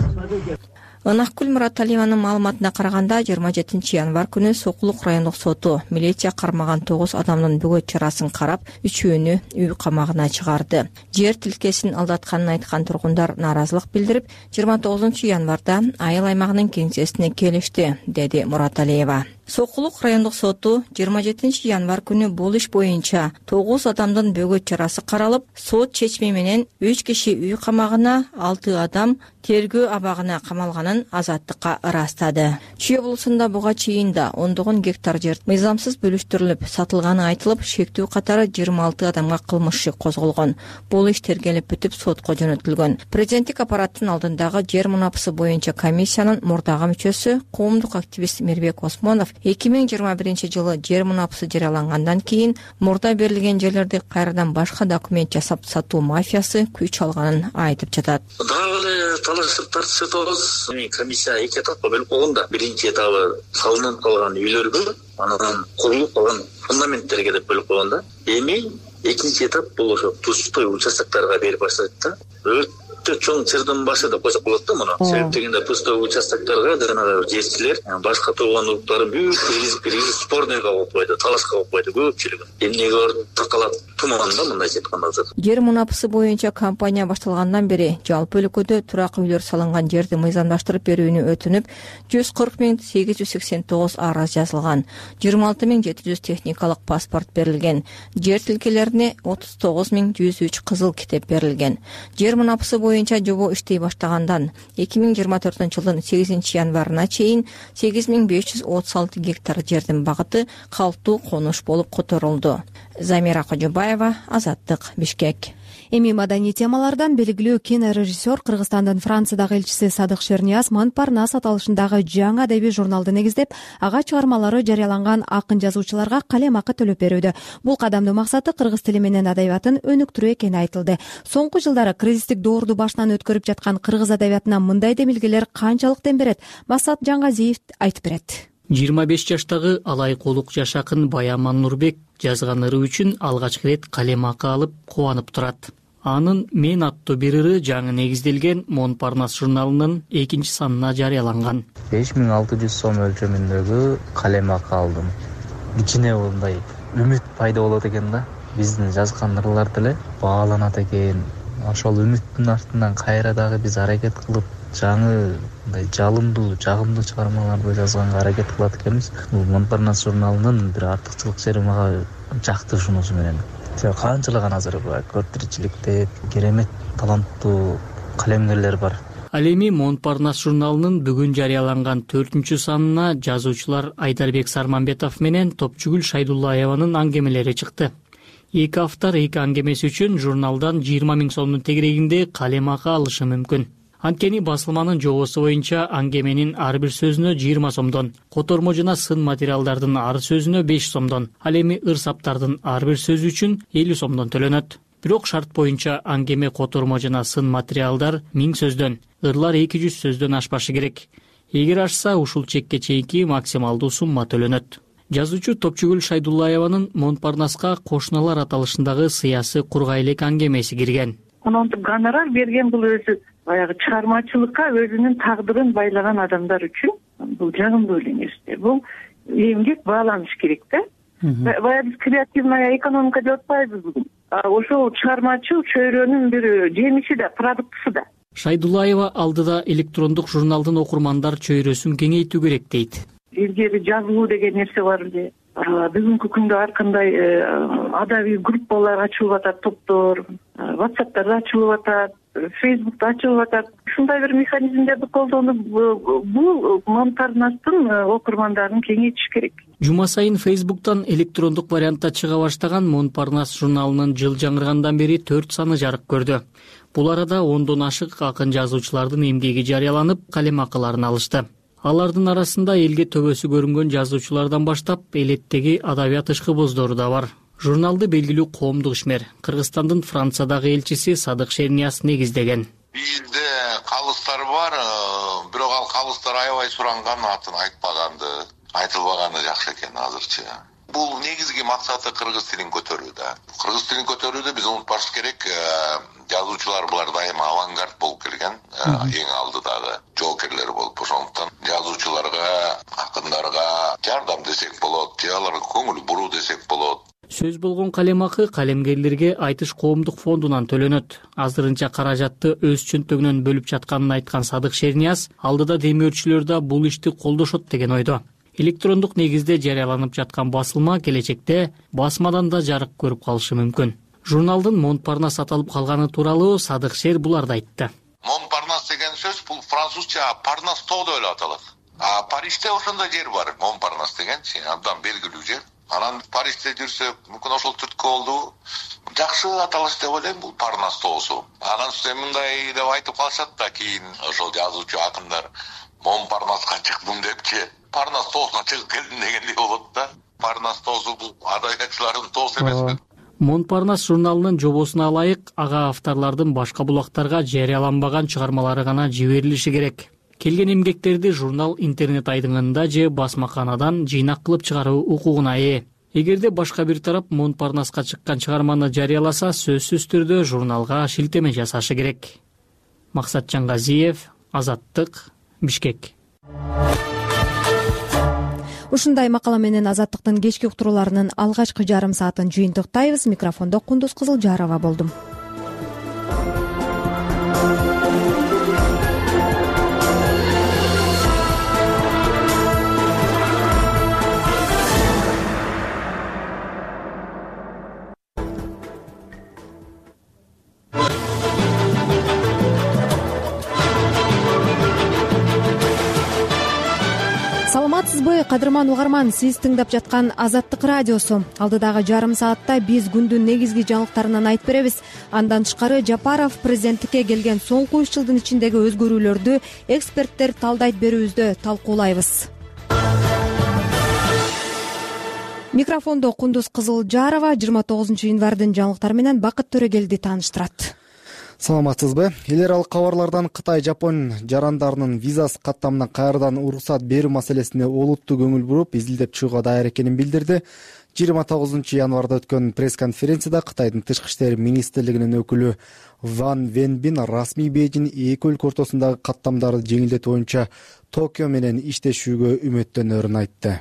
Ынакгүл Мураталиеванын маалыматына караганда, жыйырма жетинчи январь күнү Сокулук райондук соту милиция кармаган тогуз адамдын бөгөт чарасын карап, үчөөнү үй камагына чыгарды. Жер тилкесин алдатканын айткан тургундар нааразылык билдирип, жыйырма тогузунчу январда айыл аймагынын кеңсесине келишти, деди Мураталиева. Сокулук райондук соту жыйырма жетинчи январь күнү бул иш боюнча тогуз адамдын бөгөт чарасы каралып, сот чечими менен үч киши үй камагына, алты адам тергөө абагына камалганын Азаттыкка ырастады. Чүй облусунда буга чейин да ондогон гектар жер мыйзамсыз бөлүштүрүлүп, сатылганы айтылып, шектүү катары жыйырма алты адамга кылмыш иши козголгон. Бул иш тергелип бүтүп сотко жөнөтүлгөн. Президенттик аппараттын алдындагы жер мунапысы боюнча комиссиянын мурдагы мүчөсү, коомдук активист Мирбек Осмонов эки миң жыйырма биринчи жылы жер мунапысы жарыялангандан кийин мурда берилген жерлерди кайрадан башка документ жасап сатуу мафиясы күч алганын айтып жатат. Дагы эле талашып тартышып жатабыз. Комиссия эки этапка бөлүп койгон да. Биринчи этабы салынып калган үйлөргө, анан курулуп калган фундаменттерге деп бөлүп койгон да. Эми экинчи этап бул ошо пустой участокторго берип баштайт да. Өтө чоң жердин башы деп койсок болот да муну. Себеп дегенде пустой участокторго жанагы жерчилер башка тууган уруктарын бүт киргизип спорныйга коюп койду, талашка коюп койду көпчүлүгүн. Эмнеге барып такалат туманда мындайча айтканда азыр. Жер мунапысы боюнча кампания башталгандан бери жалпы өлкөдө турак үйлөр салынган жерди мыйзамдаштырып берүүнү өтүнүп, жүз кырк миң сегиз жүз сексен тогуз арыз жазылган, жыйырма алты миң жети жүз техникалык паспорт берилген, жер тилкелерине отуз тогуз миң жүз үч кызыл китеп берилген. Жер мунапысы боюнча жобо иштей баштагандан эки миң жыйырма төртүнчү жылдын сегизинчи январына чейин сегиз миң беш жүз отуз алты гектар жердин багыты калктуу конуш болуп которулду. Замира Кожобаева, Азаттык, Бишкек. Эми маданий темалардан белгилүү кинорежиссер Кыргызстандын Франциядагы элчиси Садык Шернияз Монпарнас аталышындагы жаңы адабий журналды негиздеп, ага чыгармалары жарыяланган акын жазуучуларга калем акы төлөп берүүдө. Бул кадамдын максаты кыргыз тили менен адабиятын өнүктүрүү экени айтылды. Соңку жылдары кризистик доорду башынан өткөрүп жаткан кыргыз адабиятына мындай демилгелер канчалык дем берет? Масат Жаңгазиев айтып берет. жыйырма беш жаштагы алайкулук жашакын Баяман Нурбек жазган ыры үчүн алгачкы рет калем акы алып кубанып турат. Анын Мен аттуу бир ыры жаңы негизделген Монпарнас журналынын экинчи санына жарыяланган. беш миң алты жүз сом өлчөмүндөгү калем акы алдым. Ичине мындай үмүт пайда болот экен да. Биздин жазган ырлар деле бааланат экен. Ошол үмүттүн артынан кайра дагы биз аракет кылып жаңы мындай жалындуу, жагымдуу чыгармаларды жазганга аракет кылат экенбиз. Бул Монпарнас журналынын бир артыкчылык жери мага жакты ушунусу менен. Канчалаган азыр көптүрчүлүктө керемет таланттуу калемгерлер бар. Ал эми Монпарнас журналынын бүгүн жарыяланган төртүнчү санына жазуучулар Айдарбек Сарманбетов менен Топчугүл Шайдуллаеванын аңгемелери чыкты. Эки автор эки аңгемеси үчүн журналдан жыйырма миң сомдун тегерегинде калем акы алышы мүмкүн. Анткени басылманын жобосу боюнча аңгеменин ар бир сөзүнө жыйырма сомдон, котормо жана сын материалдардын ар сөзүнө беш сомдон, ал эми ыр-саптардын ар бир сөзү үчүн элүү сомдон төлөнөт. Бирок шарт боюнча аңгеме, котормо жана сын материалдар миң сөздөн, ырлар эки жүз сөздөн ашпашы керек. Эгер ашса, ушул чекке чейинки максималдуу сумма төлөнөт. Жазуучу Топчугүл Шайдуллаеванын Монпарнаска кошуналар аталышындагы сыясы кургайлык аңгемеси кирген. Антип гонорар берген бул өзү баягы чыгармачылыкка өзүнүн тагдырын байлаган адамдар үчүн бул жагымдуу эле нерсе. Бул эмгек бааланыш керек да. Баягы биз креативная экономика деп атпайбыз бүгүн. Ошол чыгармачыл чөйрөнүн бир жемиши да, продуктусу да. Шайдуллаева алдыда электрондук журналдын окурмандар чөйрөсүн кеңейтүү керек дейт. Илгери жазуу деген нерсе бар эле. Бүгүнкү күндө ар кандай адабий группалар ачылып атат, топтор, WhatsApp'та ачылып атат, Facebook'та ачылып атат. Ушундай бир механизмдерди колдонуп, бул Монпарнастын окурмандарын кеңейтиш керек. Жума сайын Facebook'тан электрондук вариантта чыга баштаган Монпарнас журналынын жыл жаңыргандан бери төрт саны жарык көрдү. Бул арада ондон ашык акын жазуучулардын эмгеги жарыяланып, калем акыларын алышты. Алардын арасында элге төбөсү көрүнгөн жазуучулардан баштап элеттеги адабият ышкыбоздору да бар. Журналды белгилүү коомдук ишмер, Кыргызстандын Франциядагы элчиси Садык Шернияз негиздеген. Бизде калыстар бар, бирок ал калыстар аябай суранган, атын айтпаганды, айтылбаганы жакшы экен азырчы. Бул негизги максаты кыргыз тилин көтөрүү да. Кыргыз тилин көтөрүүдө биз унутпаш керек, жазуучулар булар дайыма авангард болуп келген, эң алдыдагы жоокерлер болуп, ошондуктан жазуучуларга, акындарга жардам десек болот, же аларга көңүл буруу десек болот. Сөз болгон калем акы калемгерлерге Айтыш коомдук фондунан төлөнөт. Азырынча каражатты өз чөнтөгүнөн бөлүп жатканын айткан Садык Шернияз алдыда демөөрчүлөр да бул ишти колдошот деген ойдо. Электрондук негизде жарыяланып жаткан басылма келечекте басмадан да жарык көрүп калышы мүмкүн. Журналдын Монпарнас аталып калганы тууралуу Садык Шер буларды айтты. Монпарнас деген сөз бул французча Парнас тоо деп эле аталат. А Парижде ошондой жер бар, Монпарнас дегенчи, абдан белгилүү жер. Анан Парижде жүрсөк, мүмкүн ошол түрткү болду. Жакшы аталыш деп ойлойм, бул Парнас тоосу. Анан үстүнө мындай деп айтып калышат да, кийин ошол жазуучу акындар Монпарнаска чыктым депчи. парнас тоосуна чыгып келдим дегендей болот да. Парнас тоосу бул адаятчылардын тоосу эмеспи? Монпарнас журналынын жобосуна ылайык ага авторлордун башка булактарга жарыяланбаган чыгармалары гана жиберилиши керек. Келген эмгектерди журнал интернет айдыңында же басмаканадан жыйнак кылып чыгаруу укугуна ээ. Эгерде башка бир тарап Монпарнаска чыккан чыгарманы жарыяласа, сөзсүз түрдө журналга шилтеме жасашы керек. Максатжан Газиев, Азаттык, Бишкек. Ушундай макала менен Азаттыктын кечки уктурууларынын алгачкы жарым саатын жыйынтыктайбыз. Микрофондо Кундуз Кызылжарова болдум. Саламатсызбы, кадырман угарман, сиз тыңдап жаткан Азаттык радиосу. Алдыдагы жарым саатта биз күндүн негизги жаңылыктарынан айтып беребиз. Андан тышкары Жапаров президенттикке келген соңку үч жылдын ичиндеги өзгөрүүлөрдү эксперттер талдайт берүүбүздө талкуулайбыз. Микрофондо Кундуз Кызылжарова жыйырма тогузунчу январдын жаңылыктары менен Бакыт Төрөгелди тааныштырат. Саламатсызбы. Эл аралык кабарлардан Кытай Жапон жарандарынын визасы каттамына кайрадан уруксат берүү маселесине олуттуу көңүл буруп, изилдеп чыгууга даяр экенин билдирди. жыйырма тогузунчу январда өткөн пресс-конференцияда Кытайдын тышкы иштер министрлигинин өкүлү Ван Венбин расмий Бейжин эки өлкө ортосундагы каттамдарды жеңилдетүү боюнча Токио менен иштешүүгө үмүттөнөрүн айтты.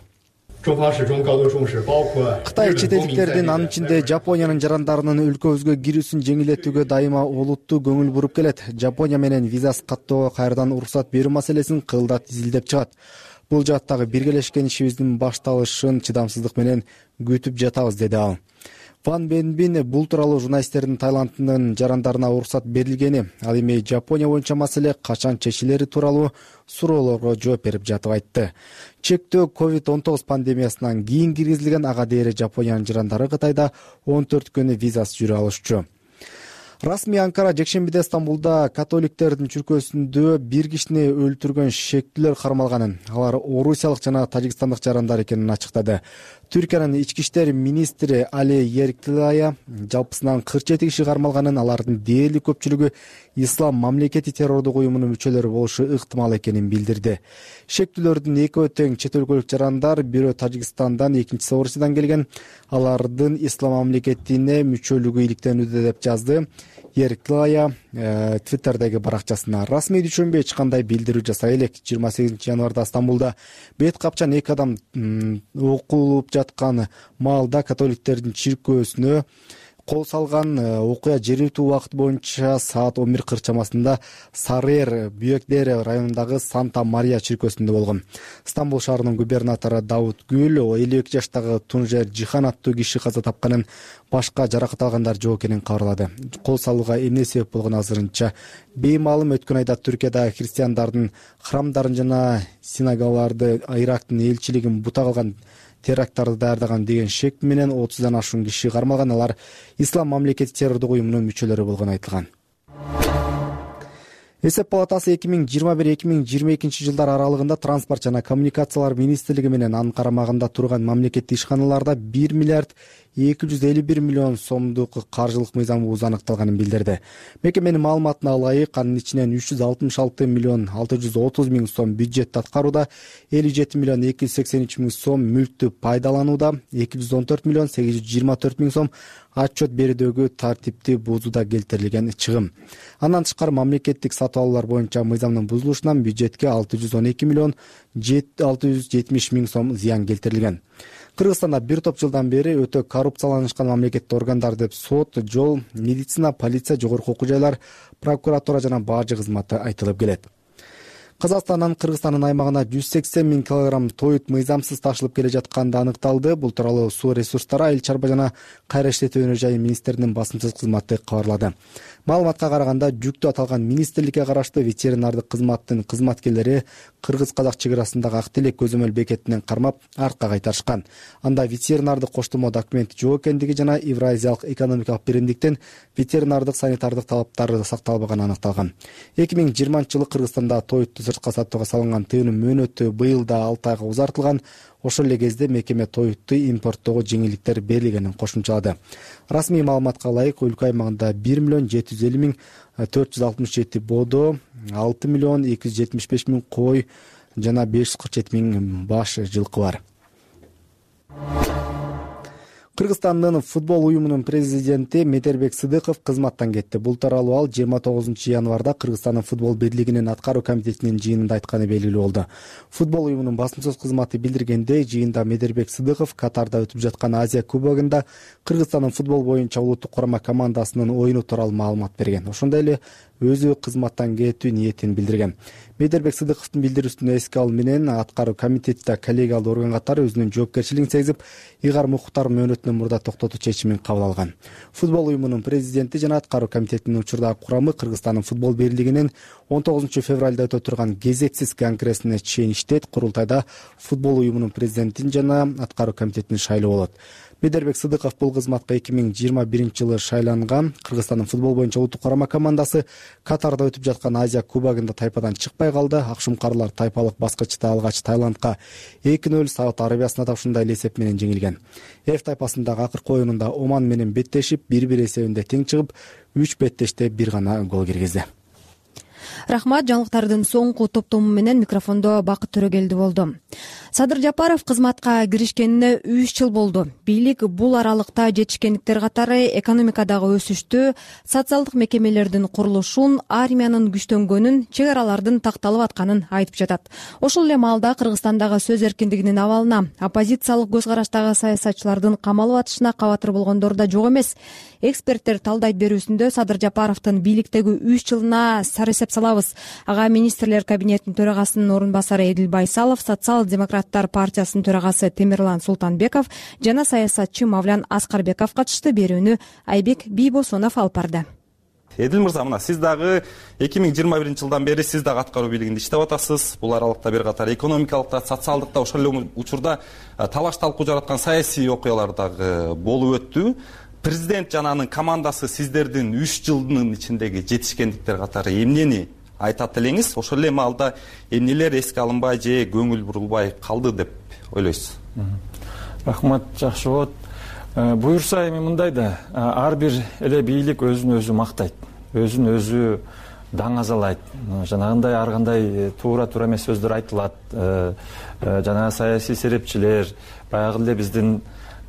Кытай чет элдиктердин, анын ичинде Жапониянын жарандарынын өлкөбүзгө кирүүсүн жеңилдетүүгө дайыма олуттуу көңүл буруп келет. Жапония менен визасы каттоого кайрадан уруксат берүү маселесин кылдат изилдеп чыгат. Бул жааттагы биргелешкен ишибиздин башталышын чыдамсыздык менен күтүп жатабыз, деди ал. Ван Бенбин бул тууралуу журналисттердин Таиландтын жарандарына уруксат берилгени, ал эми Жапония боюнча маселе качан чечилери тууралуу суроолорго жооп берип жатып айтты. Чектөө ковид он тогуз пандемиясынан кийин киргизилген, ага дейре Жапониянын жарандары Кытайда он төрт күнү визасыз жүрө алышчу. Расмий Анкара жекшембиде Стамбулда католиктердин чүркөөсүндө бир кишини өлтүргөн шектүүлөр кармалганын, алар орусиялык жана тажикстандык жарандар экенин ачыктады. Түркиянын ички иштер министри Али Ерклая жалпысынан кырк жети киши кармалганын, алардын дээрлик көпчүлүгү ислам мамлекети террордук уюмунун мүчөлөрү болушу ыктымал экенин билдирди. Шектүүлөрдүн экөө тең чет өлкөлүк жарандар, бирөө Тажикстандан, экинчиси Орусиядан келген. Алардын ислам мамлекетине мүчөлүгү иликтенүүдө деп жазды Ерклая э, Твиттердеги баракчасына. Расмий түшүнбөй эч кандай билдирүү жасай элек. жыйырма сегизинчи январда Стамбулда бет капчан эки адам окулуп жаткан маалда католиктердин чиркөөсүнө кол салган. Окуя жергиликтүү убакыт боюнча саат он бир кырк чамасында Сарыер Бүйөкдере районундагы Санта Мария чиркөөсүндө болгон. Стамбул шаарынын губернатору Давут Гүл элүү эки жаштагы Тунжер Жихан аттуу киши каза тапканын, башка жаракат алгандар жок экенин кабарлады. Кол салууга эмне себеп болгону азырынча беймаалым. Өткөн айда Түркияда христиандардын храмдарын жана синагогаларды Ирактын элчилигин бута калган теракттарды даярдаган деген шек менен отуздан ашуун киши кармалган. Алар ислам мамлекети террордук уюмунун мүчөлөрү болгону айтылган. Эсеп палатасы эки миң жыйырма бир эки миң жыйырма экинчи жылдар аралыгында транспорт жана коммуникациялар министрлиги менен анын карамагында турган мамлекеттик ишканаларда бир миллиард эки жүз элүү бир миллион сомдук каржылык мыйзам бузуу аныкталганын билдирди. Мекеменин маалыматына ылайык, анын ичинен үч жүз алтымыш алты миллион алты жүз отуз миң сом бюджетти аткарууда, элүү жети миллион эки жүз сексен үч миң сом мүлктү пайдаланууда, эки жүз он төрт миллион сегиз жүз жыйырма төрт миң сом отчет берүүдөгү тартипти бузууда келтирилген чыгым. Андан тышкары мамлекеттик сатып алуулар боюнча мыйзамдын бузулушунан бюджетке алты жүз он эки миллион алты жүз жетимиш миң сом зыян келтирилген. Кыргызстанда бир топ жылдан бери өтө коррупцияланышкан мамлекеттик органдар деп сот, жол, медицина, полиция, жогорку окуу жайлар, прокуратура жана бажы кызматы айтылып келет. Казакстандан Кыргызстандын аймагына жүз сексен миң килограмм тоют мыйзамсыз ташылып келе жатканы аныкталды. Бул тууралуу суу ресурстары, айыл чарба жана кайра иштетүү өнөр жайы министринин басымсыз кызматы кабарлады. Маалыматка караганда, жүктүү аталган министрликке караштуу ветеринардык кызматтын кызматкерлери кыргыз-казак чек арасындагы Ак Телек көзөмөл бекетинен кармап артка кайтарышкан. Анда ветеринардык коштомо документ жок экендиги жана Евразиялык экономикалык биримдиктен ветеринардык санитардык талаптары сакталбаганы аныкталган. эки миң жыйырманчы жылы Кыргызстанда тоютту сыртка сатууга салынган тыюунун мөөнөтү быйыл да алты айга узартылган. Ошол эле кезде мекеме тоютты импорттоого жеңилдиктер берилгенин кошумчалады. Расмий маалыматка ылайык өлкө аймагында бир миллион жети жүз элүү миң төрт жүз алтымыш жети боодо, алты миллион эки жүз жетимиш беш миң кой жана беш жүз кырк жети миң баш жылкы бар. Кыргызстандын футбол уюмунун президенти Медербек Сыдыков кызматтан кетти. Бул тууралуу ал жыйырма тогузунчу январда Кыргызстандын футбол бирлигинин аткаруу комитетинин жыйынында айтканы белгилүү болду. Футбол уюмунун басма кызматы билдиргендей, жыйында Медербек Сыдыков Катарда өтүп жаткан Азия кубогунда Кыргызстандын футбол боюнча улуттук курама командасынын оюну тууралуу маалымат берген. Ошондой эле өзү кызматтан кетүү ниетин билдирген. Медербек Сыдыковдун билдирүүсүнө эске алуу менен аткаруу комитетте коллегиалдуу орган катары өзүнүн жоопкерчилигин сезип, Игар Мухтар мөөнөтүнөн мурда токтотуу чечимин кабыл алган. Футбол уюмунун президенти жана аткаруу комитетинин учурдагы курамы Кыргызстандын футбол бирлигинин он тогузунчу февралда өтө турган кезексиз конгрессине чейин иштейт. Курултайда футбол уюмунун президентин жана аткаруу комитетин шайлоо болот. Медербек Сыдыков бул кызматка эки миң жыйырма биринчи жылы шайланган. Кыргызстандын футбол боюнча улуттук курама командасы Катарда өтүп жаткан Азия кубогунда тайпадан чыкпай калды. Акшумкарлар тайпалык баскычта алгач Таиландка эки нөл Сауд Арабиясына да ушундай эле эсеп менен жеңилген. F тайпасындагы акыркы оюнунда Оман менен беттешип, бир бир эсебинде тең чыгып, үч беттеште бир гана гол киргизди. Рахмат. Жаңылыктардын соңку топтому менен микрофондо Бакыт Төрөгелди болду. Садыр Жапаров кызматка киришкенине үч жыл болду. Бийлик бул аралыкта жетишкендиктер катары экономикадагы өсүштү, социалдык мекемелердин курулушун, армиянын күчтөнгөнүн, чек аралардын такталып атканын айтып жатат. Ошол эле маалда Кыргызстандагы сөз эркиндигинин абалына, оппозициялык көз караштагы саясатчылардын камалып атышына кабатыр болгондор да жок эмес. Эксперттер талдайт берүүсүндө Садыр Жапаровдун бийликтеги үч жылына сары эсеп салабыз. Ага министрлер кабинетинин төрагасынын орун басары Эдил Байсалов, Социал-демократтар партиясынын төрагасы Темирлан Султанбеков жана саясатчы Мавлян Аскарбеков катышты. Берүүнү Айбек Бийбосонов алып барды. Эдил мырза, мына сиз дагы эки миң жыйырма биринчи жылдан бери сиз дагы аткаруу бийлигинде иштеп атасыз. Бул аралыкта бир катар экономикалык, социалдык да ошол эле учурда талаш талкуу жараткан саясий окуялар дагы болуп өттү. Президент жана анын командасы сиздердин үч жылдын ичиндеги жетишкендиктер катары эмнени айтат элеңиз? Ошол эле маалда эмнелер эске алынбай же көңүл бурулбай калды деп ойлойсуз? Рахмат, жакшы болот. Буюрса эми мындай да, ар бир эле бийлик өзүн өзү мактайт, өзүн өзү даңазалайт. Жанагындай ар кандай туура туура эмес сөздөр айтылат. Жанагы саясий серепчилер, баягы эле биздин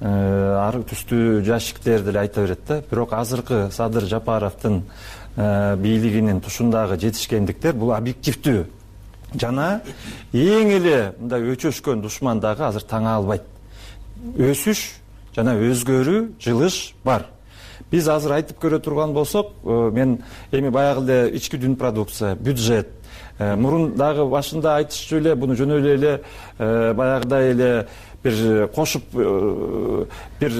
ар түстүү жашиктер деле айта берет да. Бирок азыркы Садыр Жапаровдун бийлигинин тушундагы жетишкендиктер бул объективдүү жана эң эле мындай өчөшкөн душман дагы азыр таңа албайт. Өсүш жана өзгөрүү, жылыш бар. Биз азыр айтып көрө турган болсок, мен эми баягы эле ички дүн продукция, бюджет, мурун дагы башында айтышчу эле буну жөнөй эле баягыдай эле бир кошуп бир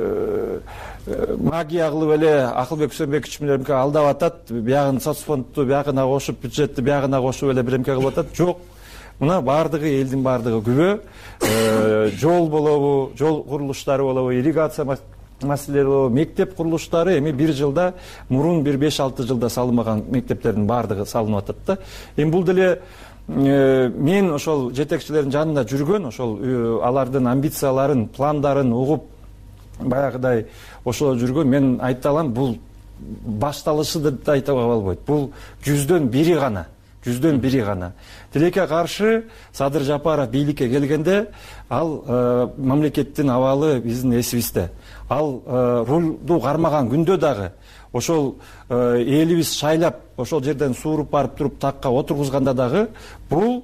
магия кылып эле Акылбек Үсөнбекович менен алдап атат, биягын соцфондду биягына кошуп, бюджетти биягына кошуп эле биремке кылып атат. Жок. Мына бардыгы элдин бардыгы күбө. Жол болобу, жол курулуштары болобу, ирригация маселелери болобу, мектеп курулуштары эми бир жылда, мурун бир беш алты жылда салынбаган мектептердин бардыгы салынып атат да. Эми бул деле мен ошол жетекчилердин жанында жүргөн, ошол алардын амбицияларын, пландарын угуп, баягыдай ошол жүргөн, мен айта алам, бул башталышы деп айтууга болбойт. Бул жүздөн бири гана, жүздөн бири гана. Тилекке каршы Садыр Жапаров бийликке келгенде, ал мамлекеттин абалы биздин эсибизде. Ал рулду кармаган күндө дагы ошол элибиз шайлап, ошол жерден сууруп барып туруп такка отургузганда дагы бул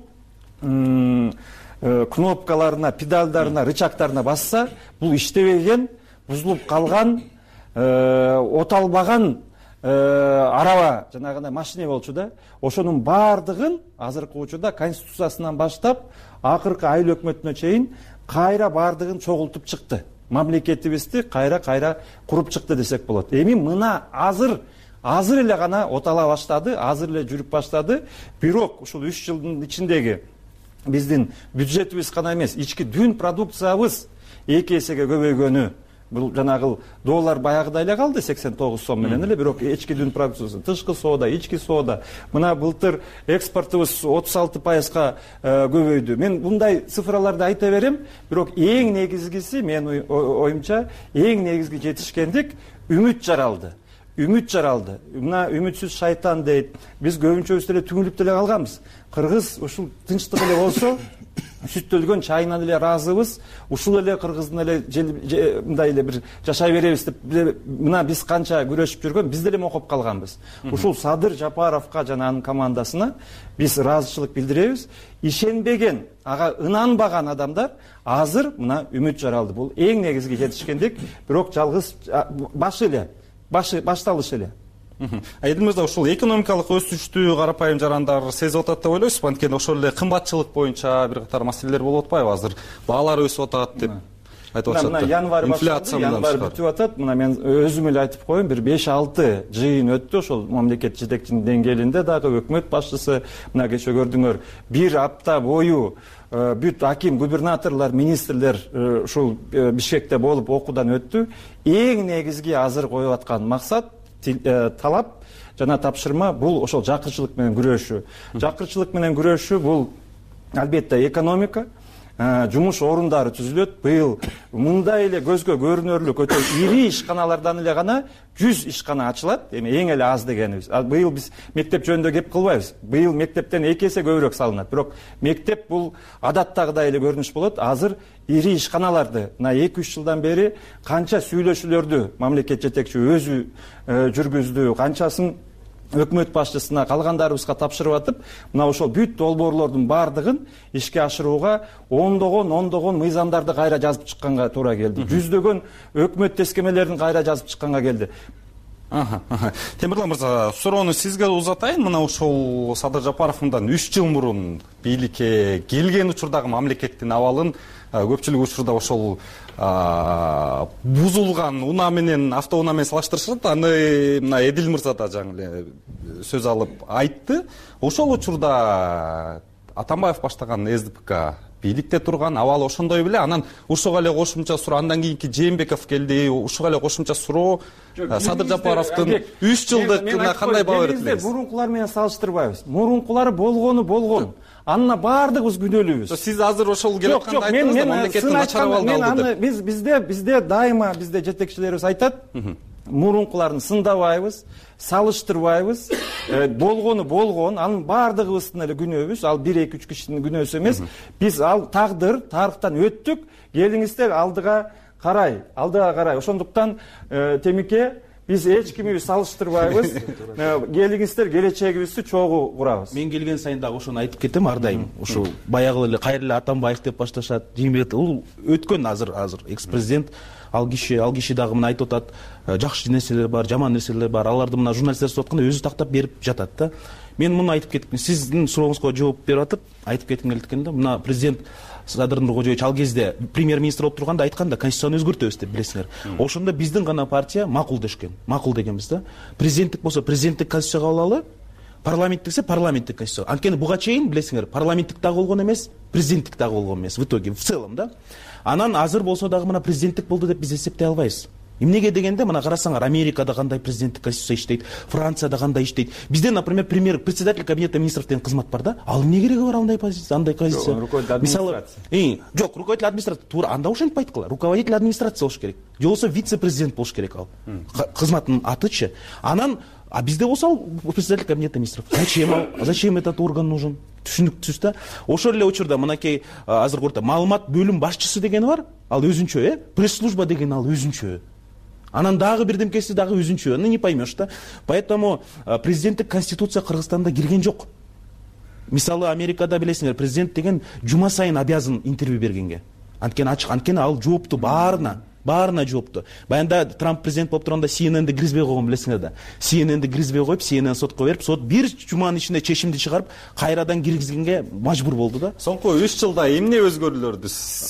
кнопкаларына, педалдарына, рычагтарына басса, бул иштебеген, бузулуп калган, оталбаган араба, жанагындай машина болчу да. Ошонун бардыгын азыркы учурда конституциясынан баштап, акыркы айыл өкмөтүнө чейин кайра бардыгын чогултуп чыкты. Мамлекетибизди кайра-кайра куруп чыкты десек болот. Эми мына азыр азыр эле гана отала баштады, азыр эле жүрүп баштады. Бирок ушул үч жылдын ичиндеги биздин бюджетибиз гана эмес, ички дүн продукциябыз эки эсеге көбөйгөнү бул жанагы доллар баягыдай эле калды сексен тогуз сом менен эле, бирок ички дүн продукциясы, тышкы соода, ички соода мына былтыр экспортубуз отуз алты пайызга көбөйдү. Мен мындай цифраларды айта берем, бирок эң негизгиси менин оюмча эң негизги жетишкендик үмүт жаралды. Үмүт жаралды. Мына үмүтсүз шайтан дейт. Биз көбүнчөбүз деле түңүлүп деле калганбыз. Кыргыз ушул тынчтык эле болсо, сүттөлгөн чайынан эле ыраазыбыз. Ушул эле кыргыздын эле мындай эле бир жашай беребиз деп мына биз канча күрөшүп жүргөн, биз деле окуп калганбыз. Ушул Садыр Жапаровго жана анын командасына биз ыраазычылык билдиребиз. Ишенбеген, ага ынанбаган адамдар азыр мына үмүт жаралды. Бул эң негизги жетишкендик, бирок жалгыз башы эле башталыш эле. Айдыл мырза, ушул экономикалык өсүштү карапайым жарандар сезип атат деп ойлойсузбу? Анткени ошол эле кымбатчылык боюнча бир катар маселелер болуп атпайбы? Азыр баалар өсүп атат деп айтып атышат. Мына январь башталды, январь бүтүп атат. Мына мен өзүм эле айтып коеюн, бир беш алты жыйын өттү ошол мамлекет жетекчинин деңгээлинде дагы өкмөт башчысы. Мына кече көрдүңөр, бир апта бою бүт аким, губернаторлор, министрлер ушул Бишкекте болуп окуудан өттү. Эң негизги азыр коюп аткан максат, талап жана тапшырма бул ошол жакырчылык менен күрөшүү. Жакырчылык менен күрөшүү бул албетте экономика, жумуш орундары түзүлөт. Быйыл мындай эле көзгө көрүнөрлүк өтө ири ишканалардан эле гана жүз ишкана ачылат. Эми эң эле аз дегенибиз. Быйыл биз мектеп жөнүндө кеп кылбайбыз. Быйыл мектептен эки эсе көбүрөөк салынат. Бирок мектеп бул адаттагыдай эле көрүнүш болот. Азыр ири ишканаларды мына эки үч жылдан бери канча сүйлөшүүлөрдү мамлекет жетекчи өзү жүргүздү, канчасын өкмөт башчысына, калгандарыбызга тапшырып атып, мына ошол бүт долбоорлордун баардыгын ишке ашырууга ондогон ондогон мыйзамдарды кайра жазып чыкканга туура келди. Жүздөгөн өкмөт тескемелерин кайра жазып чыкканга келди. Темирлан мырза, суроону сизге узатайын. Мына ушул Садыр Жапаров мындан үч жыл мурун бийликке келген учурдагы мамлекеттин абалын көпчүлүк учурда ошол бузулган унаа менен, автоунаа менен салыштырышат. Аны мына Эдил мырза да жаңы эле сөз алып айтты. Ошол учурда Атамбаев баштаган эс дэ пэ ка бийликте турган, абалы ошондой беле. Анан ушуга эле кошумча суроо, андан кийинки Жээнбеков келди, ушуга эле кошумча суроо Садыр Жапаровдун үч жылдыгына кандай баа берет элеңиз? Мурункулар менен салыштырбайбыз. Мурункулары болгону болгон. Анна баардыгыбыз күнөөлүүбүз. Сиз азыр ошол келе атканда айттыңыз да, мамлекеттин начар абалын алды деп. Биз бизде бизде дайыма бизде жетекчилерибиз айтат, мурункуларын сындабайбыз, салыштырбайбыз. Болгону болгон, анын баардыгыбыздын эле күнөөбүз. Ал бир эки үч кишинин күнөөсү эмес. Биз ал тагдыр, тарыхтан өттүк. Келиңиздер алдыга карай, алдыга карай. Ошондуктан Темике биз эч кимибиз салыштырбайбыз. Келиңиздер, келечегибизди чогуу курабыз. Мен келген сайын дагы ошону айтып кетем ар дайым. Ошо баягы эле кайрылы Атамбаев деп башташат. Жээнбеков ул өткөн азыр азыр экс-президент. Ал киши, ал киши дагы мына айтып атат, жакшы нерселер бар, жаман нерселер бар. Аларды мына журналисттер сотуп атканда өзү тактап берип жатат да. Мен муну айтып кеткем. Сиздин сурооңузга жооп берип атып, айтып кетким келет экен да. Мына президент Садыр Нуркожоевич ал кезде премьер-министр болуп турганда айтканда, конституцияны өзгөртөбүз деп билесиңер. Ошондо биздин гана партия макул дешкен. Макул дегенбиз да. Президенттик болсо президенттик конституция кабыл алалы, парламенттик десе парламенттик конституция. Анткени буга чейин билесиңер, парламенттик дагы болгон эмес, президенттик дагы болгон эмес в итоге, в целом да. Анан азыр болсо дагы мына президенттик болду деп биз эсептей албайбыз. Эмнеге дегенде, мына карасаңар, Америкада кандай президенттик конституция иштейт, Францияда кандай иштейт. Бизде, например, премьер, председатель кабинета министров деген кызмат бар да. Ал эмне кереги бар андай позиция, андай позиция? Руководитель администрации. Жок, руководитель администрации туура анда ошентип айткыла. Руководитель администрации болуш керек. Же болсо вице-президент болуш керек ал. Кызматтын атычы. Анан а бизде болсо ал председатель кабинета министров. Зачем ал? Зачем этот орган нужен? Түшүнүктүүсүз да. Ошол эле учурда мынакей азыр корта маалымат бөлүм башчысы дегени бар. Ал өзүнчө, э? Пресс-служба деген ал өзүнчө. Анан дагы бирдемкеси дагы өзүнчө. Ну не поймешь да. Поэтому президенттик конституция Кыргызстанда кирген жок. Мисалы Америкада билесиңер, президент деген жума сайын обязан интервью бергенге. Анткени ачык, анткени ал жоопту баарына. Баарына жоопту. Баянда Трамп президент болуп турганда си эн энди киргизбей койгон билесиңер да. си эн энди киргизбей коюп, си эн эн сотко берип, сот бир жуманын ичинде чечимди чыгарып, кайрадан киргизгенге мажбур болду да. Соңку үч жылда эмне өзгөрүүлөрдү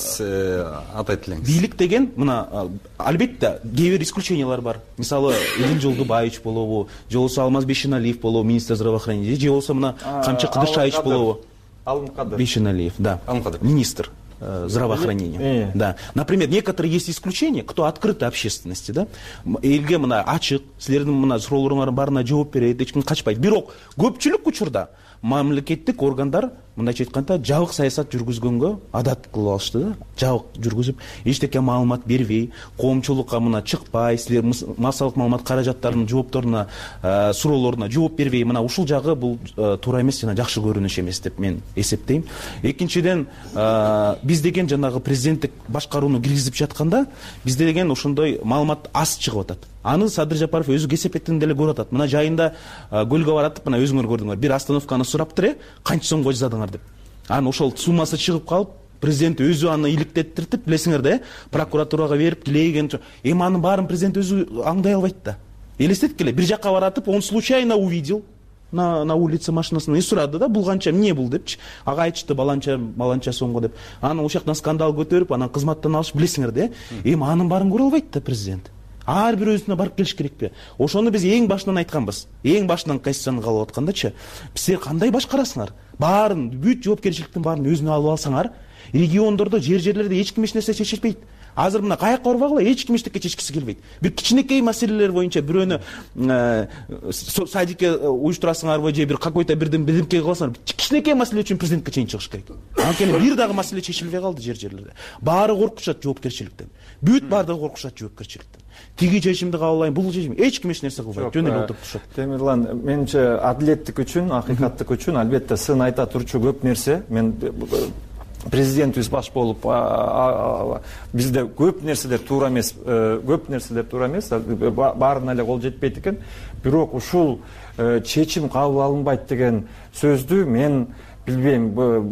атайт элеңиз? Бийлик деген мына албетте кээ бир исключениялар бар. Мисалы Эдил Жолдубаевич болобу, же болсо Алмаз Бейшеналиев болобу, министр здравоохранения, же болсо мына Камчы Кыдыршаевич болобу. Алым Кадыр. Бейшеналиев, да. Алым Кадыр. Министр. здравоохранения. Да. Например, некоторые есть исключения, кто открыты общественности, да? Элге мына ачык, силердин мына суроолоруңардын баарына жооп берет, эч ким качпайт. Бирок көпчүлүк учурда мамлекеттик органдар мындайча айтканда жабык саясат жүргүзгөнгө адат кылып алышты да. Жабык жүргүзүп, эчтеке маалымат бербей, коомчулукка мына чыкпай, силер массалык маалымат каражаттарынын жоопторуна, суроолоруна жооп бербей, мына ушул жагы бул туура эмес жана жакшы көрүнүш эмес деп мен эсептейм. Экинчиден, биз деген жанагы президенттик башкарууну киргизип жатканда, бизде деген ошондой маалымат аз чыгып атат. Аны Садыр Жапаров өзү кесепеттен деле көрүп атат. Мына жайында көлгө баратып, мына өзүңөр көрдүңөр, бир остановканы сураптыр, э, канча сомго жаздыңар деп. Аны ошол суммасы чыгып калып, президент өзү аны иликтеттиртип, билесиңер да, э, прокуратурага берип, тилейген. Эми анын баарын президент өзү аңдай албайт да. Элестетип келе, бир жакка баратып, он случайно увидел на на улице машинасынан и сурады да, бул канча, эмне бул депчи. Ага айтышты баланча, баланча сомго деп. Аны ошол жактан скандал көтөрүп, анан кызматтан алышып, билесиңер да, э. Эми анын баарын көрө албайт да президент. Ар бир өзүнө барып келиш керекпи? Ошону биз эң башынан айтканбыз. Эң башынан Конституцияны кабыл аткандачы, силер кандай башкарасыңар? Баарын, бүт жоопкерчиликтин баарын өзүнө алып алсаңар, региондордо, жер-жерлерде эч ким эч нерсе чечилбейт. Азыр мына каякка барбагыла, эч ким эчтеке чечкиси келбейт. Бир кичинекей маселелер боюнча бирөөнү садикке уюштурасыңарбы же бир какой-то бирден бирдемке кыласыңар, кичинекей маселе үчүн президентке чейин чыгыш керек. Анткени бир дагы маселе чечилбей калды жер-жерлерде. Баары коркушат жоопкерчиликтен. Бүт баардыгы коркушат жоопкерчиликтен. Тиги чечимди кабыл алайын, бул чечим эч ким эч нерсе кылбайт. Жөн эле отуруп турушат. Темирлан, менимче адилеттик үчүн, акыйкаттык үчүн албетте сын айта турчу көп нерсе. Мен президентибиз баш болуп бизде көп нерселер туура эмес, көп нерселер туура эмес, баарына эле кол жетпейт экен. Бирок ушул чечим кабыл алынбайт деген сөздү мен билбейм.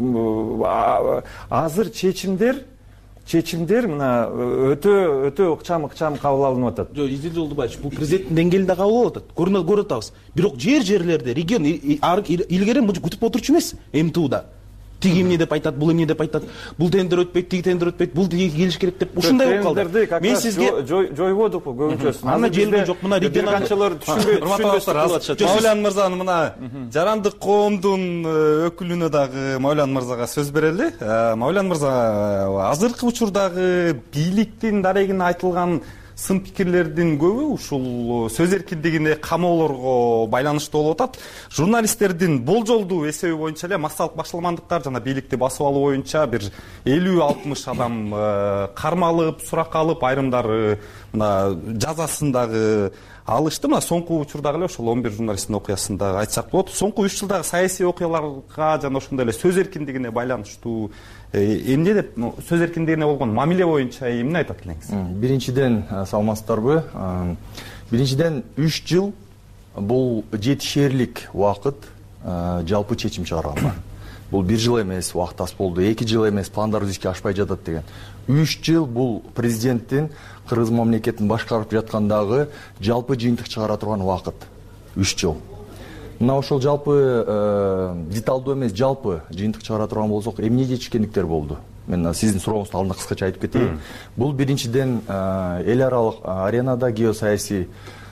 Азыр чечимдер чечимдер мына өтө өтө ыкчам-ыкчам кабыл алынып атат. Жок, Изилди Жолдубаевич, бул президенттин деңгээлинде кабыл алып атат. Көрүнөт, көрүп атабыз. Бирок жер-жерлерде, регион илгери мынча күтүп отурчу эмес эм тэ у'да. Тиги эмне деп айтат, бул эмне деп айтат, бул тендер өтпөйт, тиги тендер өтпөйт, бул тиги келиш керек деп ушундай болуп калды. Мен сизге жойбодук көбүнчөсүн. Аны желген жок, мына регионалчылар түшүнбөй. Мавлян мырзанын мына жарандык коомдун өкүлүнө дагы Мавлян мырзага сөз берели. Мавлян мырза, азыркы учурдагы бийликтин дарегине айтылган сын пикирлердин көбү ушул сөз эркиндигине, камоолорго байланыштуу болуп атат. Журналисттердин болжолдуу эсеби боюнча эле массалык башаламандыктар жана бийликти басып алуу боюнча бир элүү алтымыш адам кармалып, суракка алып, айрымдары мына жазасын дагы алышты. Мына соңку учурдагы эле ошол он бир журналисттин окуясын дагы айтсак болот. Соңку үч жылдагы саясий окуяларга жана ошондой эле сөз эркиндигине байланыштуу эмне деп, сөз эркиндигине болгон мамиле боюнча эмне айтат элеңиз? Биринчиден, саламатсыздарбы? Биринчиден, үч жыл бул жетишерлик убакыт жалпы чечим чыгарганга. Бул бир жыл эмес, убакыт аз болду, эки жыл эмес, пландар ишке ашпай жатат деген. үч жыл бул президенттин Кыргыз мамлекетин башкарып жаткандагы жалпы жыйынтык чыгара турган убакыт. үч жыл. Мына ошол жалпы деталдуу эмес, жалпы жыйынтык чыгара турган болсок, эмне жетишкендиктер болду? Мен сиздин сурооңуздун алдында кыскача айтып кетейин. Бул биринчиден эл аралык аренада, геосаясий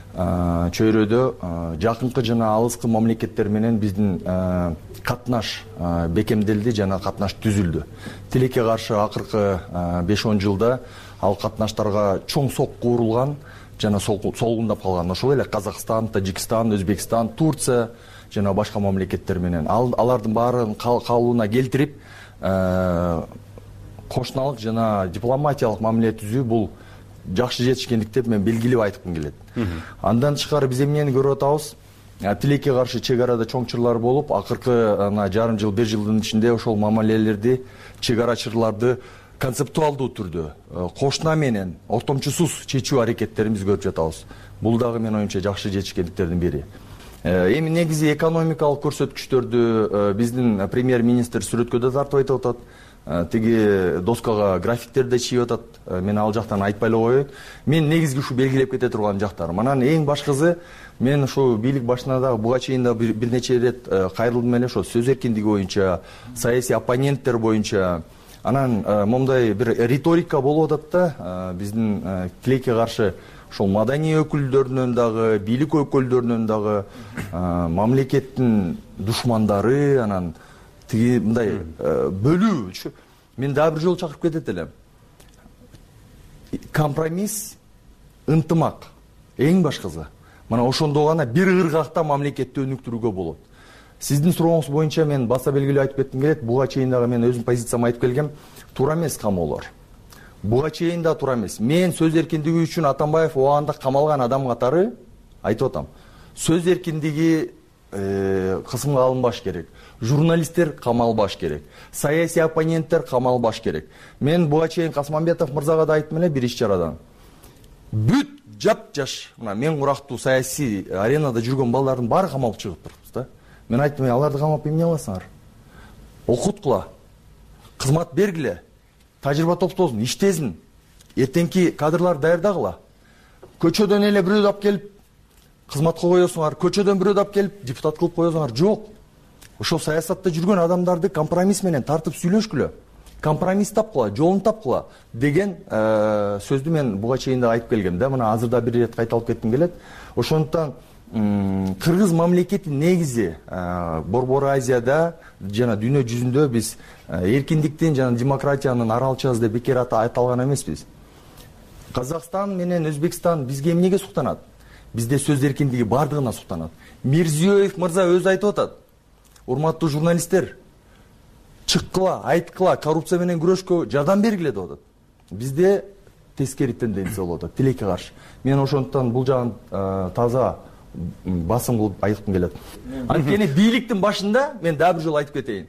чөйрөдө жакынкы жана алыскы мамлекеттер менен биздин катнаш бекемделди жана катнаш түзүлдү. Тилекке каршы акыркы беш он жылда ал катнаштарга чоң сокку урулган жана солгундап калган. Ошол эле Казакстан, Тажикстан, Өзбекстан, Турция жана башка мамлекеттер менен алардын баарын калыбына келтирип, кошуналык жана дипломатиялык мамиле түзүү бул жакшы жетишкендик деп мен белгилеп айткым келет. Андан тышкары биз эмнени көрүп атабыз? Тилекке каршы чек арада чоң чырлар болуп, акыркы жарым жыл, бир жылдын ичинде ошол мамилелерди, чек арачыларды концептуалдуу түрдө кошуна менен ортомчусуз чечүү аракеттерин биз көрүп жатабыз. Бул дагы мен оюмча жакшы жетишкендиктердин бири. Эми негизи экономикалык көрсөткүчтөрдү биздин премьер-министр сүрөткө да тартып айтып атат. Тиги доскага графиктерди чийип атат. Мен ал жактан айтпай эле коеюн. Мен негизги ушу белгилеп кете турган жактар. Манан эң башкысы, мен ушу бийлик башына да буга чейин да бир нече ирет кайрылдым эле ошо сөз эркиндиги боюнча, саясий оппоненттер боюнча. Анан момундай бир риторика болуп атат да, биздин тилекке каршы ошол маданий өкүлдөрүнөн дагы, бийлик өкүлдөрүнөн дагы мамлекеттин душмандары, анан тиги мындай бөлүү. мен дагы бир жолу чакырып кетет элем. Компромисс, ынтымак эң башкысы. Мына ошондо гана бир ыргакта мамлекетти өнүктүрүүгө болот. Сиздин сурооңуз боюнча мен баса белгилүү айтып кетким келет. Буга чейин дагы мен өзүм позициямды айтып келгем. Туура эмес камоолор. Буга чейин да туура эмес. Мен сөз эркиндиги үчүн Атамбаев убагында камалган адам катары айтып атам. Сөз эркиндиги кысымга алынбаш керек. Журналисттер камалбаш керек. Саясий оппоненттер камалбаш керек. Мен буга чейин Касмамбетов мырзага да айттым эле бир иш чарадан. Бүт жап-жаш, мына мен курактуу саясий аренада жүргөн балдардын баары камалып чыгып турупбуз да. Мен айттым, аларды камап эмне аласыңар? Окуткула, кызмат бергиле, тажрыйба топтосун, иштесин, эртеңки кадрлар даярдагыла. Көчөдөн эле бирөөдү алып келип кызматка коесуңар, көчөдөн бирөөдү алып келип депутат кылып коесуңар, жок. Ошол саясатта жүргөн адамдарды компромисс менен тартып сүйлөшкүлө. Компромисс тапкыла, жолун тапкыла деген сөздү мен буга чейин да айтып келгем да. Мына азыр да бир ирет кайталап кетким келет. Ошондуктан кыргыз мамлекети негизи Борбор Азияда жана дүйнө жүзүндө биз эркиндиктин жана демократиянын аралчасы деп бекер аталган эмеспиз. Казакстан менен Өзбекстан бизге эмнеге суктанат? Бизде сөз эркиндиги бардыгына суктанат. Мирзиёев мырза өзү айтып атат. Урматтуу журналисттер, чыккыла, айткыла, коррупция менен күрөшкө жардам бергиле деп атат. Бизде тескери тенденция болуп атат, тилекке каршы. Мен ошондуктан бул жагын таза басым кылып айткым келет. Анткени бийликтин башында мен дагы бир жолу айтып кетейин.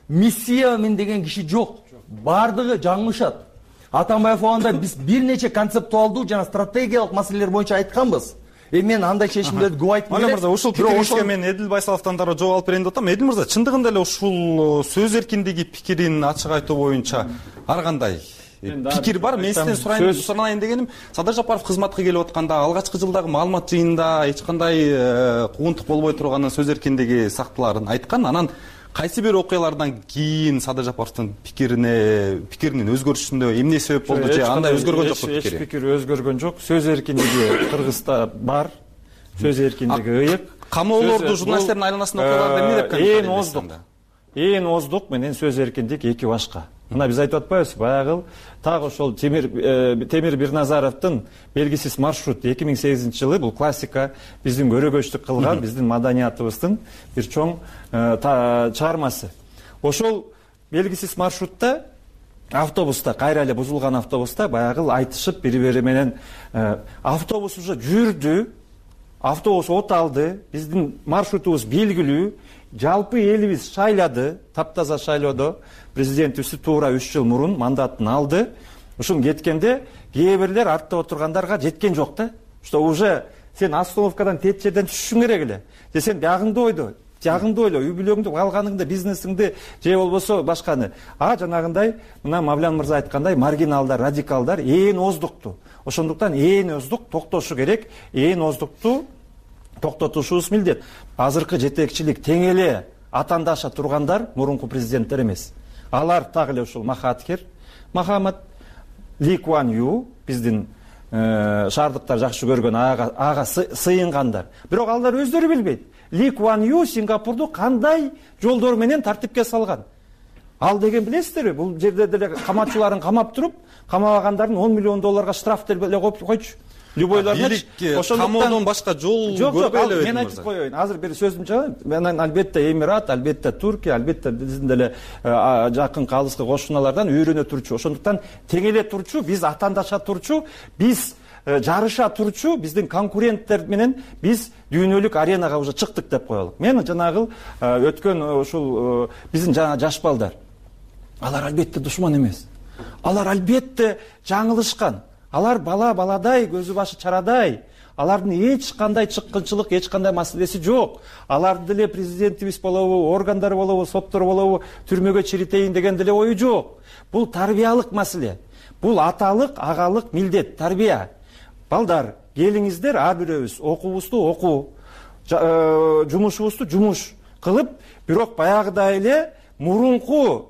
Миссия мен деген киши жок. Бардыгы жаңылышат. Атамбаев убагында биз бир нече концептуалдуу жана стратегиялык маселелер боюнча айтканбыз. Эми мен андай чечимдерди көп айткым келет. Али мырза, ушул пикириңизге мен Эдил Байсаловдон дагы жооп алып берейин деп атам. Эдил мырза, чындыгында эле ушул сөз эркиндиги пикирин ачык айтуу боюнча ар кандай пикир бар? Мен сизден сурайын, суранайын дегеним, Садыр Жапаров кызматка келип атканда алгачкы жылдагы маалымат жыйынында эч кандай куугунтук болбой турганын, сөз эркиндиги сактыларын айткан. Анан кайсы бир окуялардан кийин Садыр Жапаровдун пикирине пикиринин өзгөрүшүндө эмне себеп болду же андай өзгөргөн жокпу пикири? Эч пикир өзгөргөн жок. Сөз эркиндиги Кыргызда бар. Сөз эркиндиги ыйык. Камоолорду, журналисттердин айланасында окуяларды эмне деп ээн оздук. Ээн оздук менен сөз эркиндик эки башка. Мына биз айтып атпайбызбы, баягы так ошол Темир Темир Бирназаровдун белгисиз маршрут эки миң сегизинчи жылы, бул классика, биздин көрөгөчтүк кылган, биздин маданиятыбыздын бир чоң чыгармасы. Ошол белгисиз маршрутта автобуста, кайра эле бузулган автобуста баягы айтышып бири-бири менен автобус уже жүрдү, автобус от алды, биздин маршрутубуз белгилүү, жалпы элибиз шайлады, таптаза шайлоодо. Президентибиз туура үч жыл мурун мандатын алды. Ушун кеткенде кээ бирлер артта отургандарга жеткен жок да. Что уже сен остановкадан тет жерден түшүшүң керек эле. Же сен жагыңды ойдо, жагыңды ойло, үй бүлөңдү, алганыңды, бизнесиңди, же болбосо башканы. А жанагындай мына Мавлян мырза айткандай маргиналдар, радикалдар ээн оздукту. Ошондуктан ээн оздук токтошу керек. Ээн оздукту токтотушубуз милдет. Азыркы жетекчилик тең эле атандаша тургандар мурунку президенттер эмес. Алар так эле ушул Махатхир, Махамад, Ли Куан Ю, биздин шаардыктар жакшы көргөн ага сыйынгандар. Бирок алар өздөрү билбейт. Ли Куан Ю Сингапурду кандай жолдор менен тартипке салган. Ал деген билесиздерби? Бул жерде деле камачыларын камап туруп, камабагандардын он миллион долларга штраф деле коюп койчу. Любойлордон камоодон башка жол көрбөй эле. Мен айтып коеюн. Азыр бир сөзүм чыгат. Мен албетте Эмират, албетте Туркия, албетте биздин деле жакын калыскы кошуналардан үйрөнө турчу. Ошондуктан тең эле турчу, биз атандаша турчу, биз жарыша турчу, биздин конкуренттер менен биз дүйнөлүк аренага уже чыктык деп коелук. Мен жанагы өткөн ушул биздин жана жаш балдар. Алар албетте душман эмес. Алар албетте жаңылышкан. Алар бала баладай, көзү башы чарадай. Алардын эч кандай чыккынчылык, эч кандай маселеси жок. Алардын деле президентибиз болобу, органдар болобу, соттор болобу, түрмөгө чиритейин деген деле ою жок. Бул тарбиялык маселе. Бул аталык, агалык милдет, тарбия. Балдар, келиңиздер, ар бирөөбүз окуубузду окуу, жумушубузду жумуш кылып, бирок баягыдай эле мурунку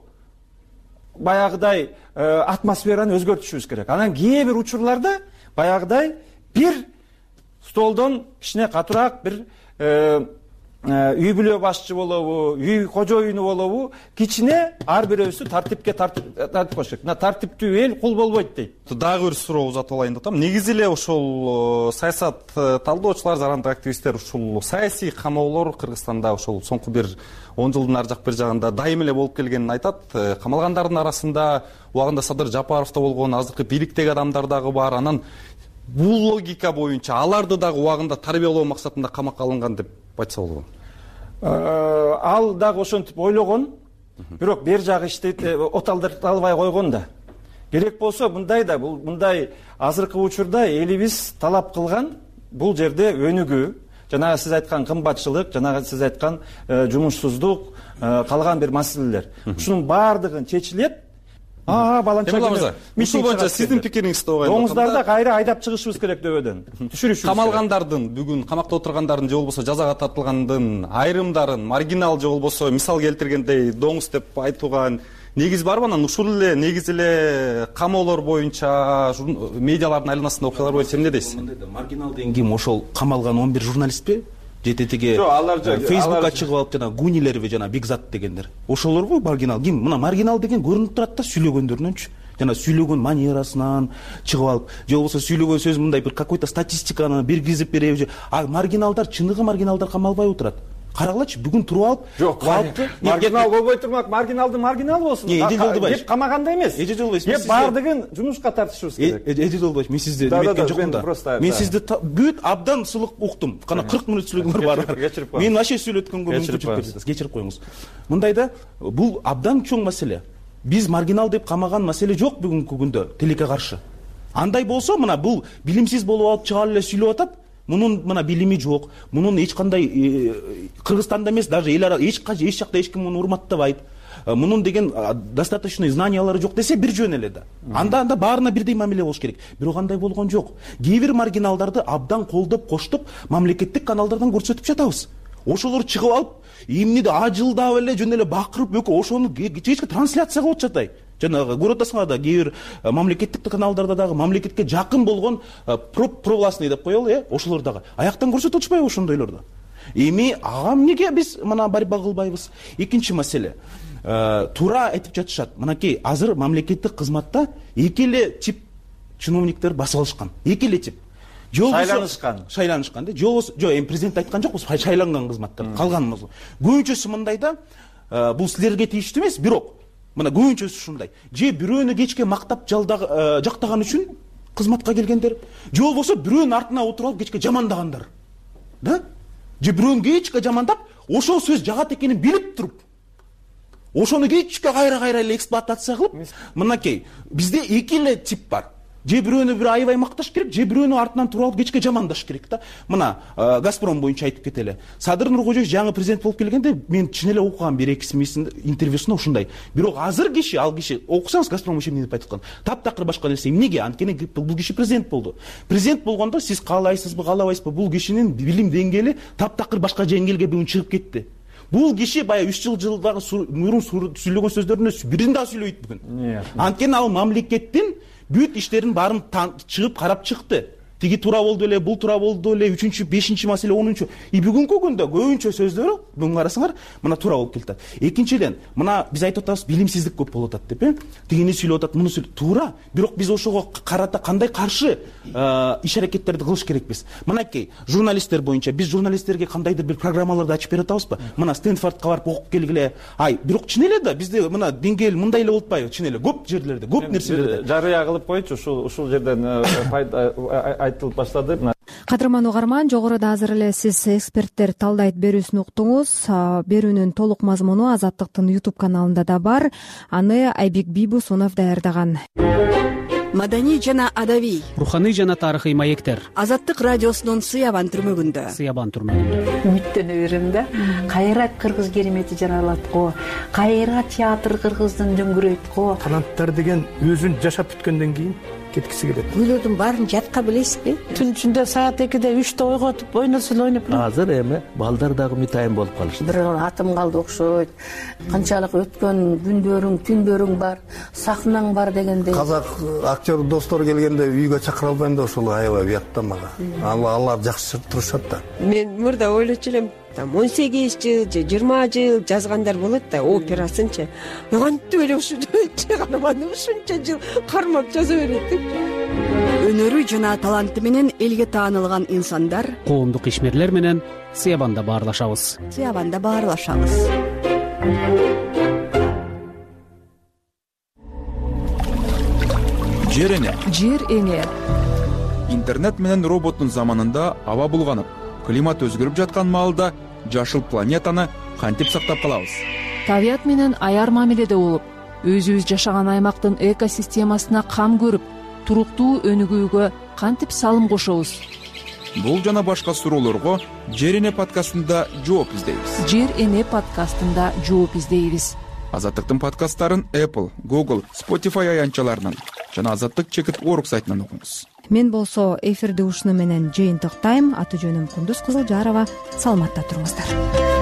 баягыдай атмосфераны өзгөртүшүбүз керек. Анан кээ бир учурларда баягыдай бир столдон кичине катуураак бир үй бүлө башчы болобу, үй кожоюну болобу, кичине ар бирөөсү тартипке тартип коюш керек. Мына тартиптүү эл кул болбойт дейт. Дагы бир суроо узатып алайын деп атам. Негизи эле ошол саясат талдоочулар, зарандык активисттер ушул саясий камоолор Кыргызстанда ошол соңку бир он жылдын ар жак бир жагында дайым эле болуп келгенин айтат. Камалгандардын арасында убагында Садыр Жапаров да болгон, азыркы бийликтеги адамдар дагы бар. Анан бул логика боюнча аларды дагы убагында тарбиялоо максатында камакка алынган деп айтса болобу? Ал дагы ошентип ойлогон, бирок бер жагы иштейт, от алдырталбай койгон да. Керек болсо мындай да, бул мындай азыркы учурда элибиз талап кылган бул жерде өнүгүү, жанагы сиз айткан кымбатчылык, жанагы сиз айткан жумушсуздук, калган бир маселелер. Ушунун баардыгын чечилет. А, баланча мырза, ушул боюнча сиздин пикириңизди угайын. Доңуздарды кайра айдап чыгышыбыз керек дөбөдөн. Түшүрүшүбүз керек. Камалгандардын, бүгүн камакта отургандардын же болбосо жазага тартылгандын айрымдарын маргинал же болбосо мисал келтиргендей доңуз деп айтууга негиз барбы? Анан ушул эле негиз эле камоолор боюнча, медиалардын айланасында окуялар боюнча эмне дейсиз? Маргинал деген ким? Ошол камалган он бир журналистпи? Жететиги Фейсбукка чыгып алып жана гунилерби жана Бигзат дегендер. Ошолорбу маргинал? Ким? Мына маргинал деген көрүнүп турат да сүйлөгөндөрүнөнчү. Жана сүйлөгөн манерасынан чыгып алып, же болбосо сүйлөгөн сөз мындай бир какой-то статистиканы биргизип береби. А маргиналдар, чыныгы маргиналдар камалбай отурат. Карагылачы, бүгүн туруп алып, жок, маргинал болбой турмак, маргиналды маргинал болсун. Эже Жолдубаев. Кеп камаганда эмес. Эже Жолдубаев. Кеп баардыгын жумушка тартышыбыз керек. Эже Жолдубаев, мен сизди неметкен жокмун да. Мен сизди бүт абдан сылык уктум. Кана кырк мүнөт сүйлөгөндөр бар. Мен вообще сүйлөткөнгө мүмкүнчүлүк бересиз. Кечирип коюңуз. Мындайда бул абдан чоң маселе. Биз маргинал деп камаган маселе жок бүгүнкү күндө тилекке каршы. Андай болсо, мына бул билимсиз болуп алып чыгып эле сүйлөп атат. Мунун мына билими жок, мунун эч кандай Кыргызстанда эмес, даже эл ара эч качы эч жакта эч ким муну урматтабайт. Мунун деген достаточно знаниялары жок десе бир жөн эле да. Анда анда баарына бирдей мамиле болуш керек. Бирок андай болгон жок. Кээ бир маргиналдарды абдан колдоп, коштоп, мамлекеттик каналдардан көрсөтүп жатабыз. Ошолор чыгып алып, эмнеди ажылдап эле жөн эле бакырып өкө ошону кечке трансляция кылып жатат. Жанагы көрүп атасыңар да, кээ бир мамлекеттик каналдарда дагы мамлекетке жакын болгон провластный деп коелу, э, ошолор дагы аяктан көрсөтүп атышпайбы ошондойлорду? Эми ага эмнеге биз мына барба кылбайбыз? Экинчи маселе. Туура айтып жатышат. Мынакей азыр мамлекеттик кызматта эки эле тип чиновниктер басып алышкан. Эки эле тип. Шайланышкан. Шайланышкан да. Жок, жок, эми президент айткан жокпуз, шайланган кызматтар. Калганымыз. Көбүнчөсү мындайда, бул силерге тийиштүү эмес, бирок мына көбүнчөсү ушундай. Же бирөөнү кечке мактап жактаган үчүн кызматка келгендер, же болбосо бирөөнүн артына отуруп алып кечке жамандагандар. Да? Же бирөөнү кечке жамандап, ошол сөз жагат экенин билип туруп, ошону кечке кайра-кайра эле эксплуатация кылып, мынакей бизде эки эле тип бар. Же бирөөнү бир аябай макташ керек, же бирөөнү артынан туруп алып кечке жамандаш керек да. Мына Газпром боюнча айтып кетели. Садыр Нуркожоевич жаңы президент болуп келгенде мен чын эле окугам бир экисинин интервьюсунда ушундай. Бирок азыр киши, ал киши окусаңыз Газпром ишин деп айткан. Таптакыр башка нерсе. Эмнеге? Анткени бул киши президент болду. Президент болгондо сиз каалайсызбы, каалабайсызбы, бул кишинин билим деңгээли таптакыр башка деңгээлге бүгүн чыгып кетти. Бул киши баягы үч жыл жылдагы мурун сүйлөгөн сөздөрүнүн бирин да сүйлөбөйт бүгүн. Анткени ал мамлекеттин бүт иштерин баарын чыгып карап чыкты. Тиги туура болду эле, бул туура болду эле, үчүнчү, бешинчи маселе, онунчу. И бүгүнкү күндө көбүнчө сөздөрү, бүгүн карасаңар, мына туура болуп келет. Экинчиден, мына биз айтып атабыз, билимсиздик көп болуп атат деп, э? Тигини сүйлөп атат, муну сүйлөп. Туура, бирок биз ошого карата кандай каршы иш аракеттерди кылыш керекпиз? Мынакей, журналисттер боюнча биз журналисттерге кандайдыр бир программаларды ачып берип атабызбы? Мына Стэнфордко барып окуп келгиле. Ай, бирок чын эле да бизде мына деңгээл мындай эле болуп атпайбы? Чын эле көп жерлерде, көп нерселерде. Жарыя кылып койчу, ушул ушул жерден айтылып баштады. Кадырман угарман, жогоруда азыр эле сиз эксперттер талдайт берүүсүн уктуңуз. Берүүнүн толук мазмуну Азаттыктын YouTube каналында да бар. Аны Айбек Бийбусунов даярдаган. Маданий жана адабий, руханий жана тарыхый маектер. Азаттык радиосунун Сыябан түрмөгүндө. Сыябан түрмөгүндө. Үмүттөнө берем да. Кайра кыргыз керемети жаралат го. Кайра театр кыргыздын дөңгүрөйт го. Таланттар деген өзүн жашап бүткөндөн кийин кеткиси келет. Күйлөрдүн баарын жатка билесизби? Түн ичинде саат экиде үчтө ойготуп ойносо эле ойноп. Азыр эми балдар дагы мытайын болуп калышты. Бир атым калды окшойт. Канчалык өткөн күндөрүң, түндөрүң бар, сахнаң бар дегендей. Казак актер достор келгенде үйгө чакыра албайм да ошол аябай уят да мага. Алар жакшы турушат да. Мен мурда ойлочу элем, там он сегиз жыл же жыйырма жыл жазгандар болот да операсынчы кантип эле ушул чыгарманы ушунча жыл кармап жаза берет деп. өнөрү жана таланты менен элге таанылган инсандар коомдук ишмерлер менен сыябанда баарлашабыз. сыябанда баарлашабыз. жер эне жер эне интернет менен роботтун заманында аба булганып, климат өзгөрүп жаткан маалда жашыл планетаны кантип сактап калабыз? табият менен аяр мамиледе болуп, өзүбүз жашаган аймактын экосистемасына кам көрүп, туруктуу өнүгүүгө кантип салым кошобуз? Бул жана башка суроолорго Жер эне подкастында жооп издейбиз. Жер эне подкастында жооп издейбиз. Азаттыктын подкасттарын Apple, Google, Spotify аянтчаларынан жана Азаттык чекит орг сайтынан окуңуз. Мен болсо эфирди ушуну менен жыйынтыктайм. Аты жөнүм Кундуз Кызылжарова. Саламатта туруңуздар.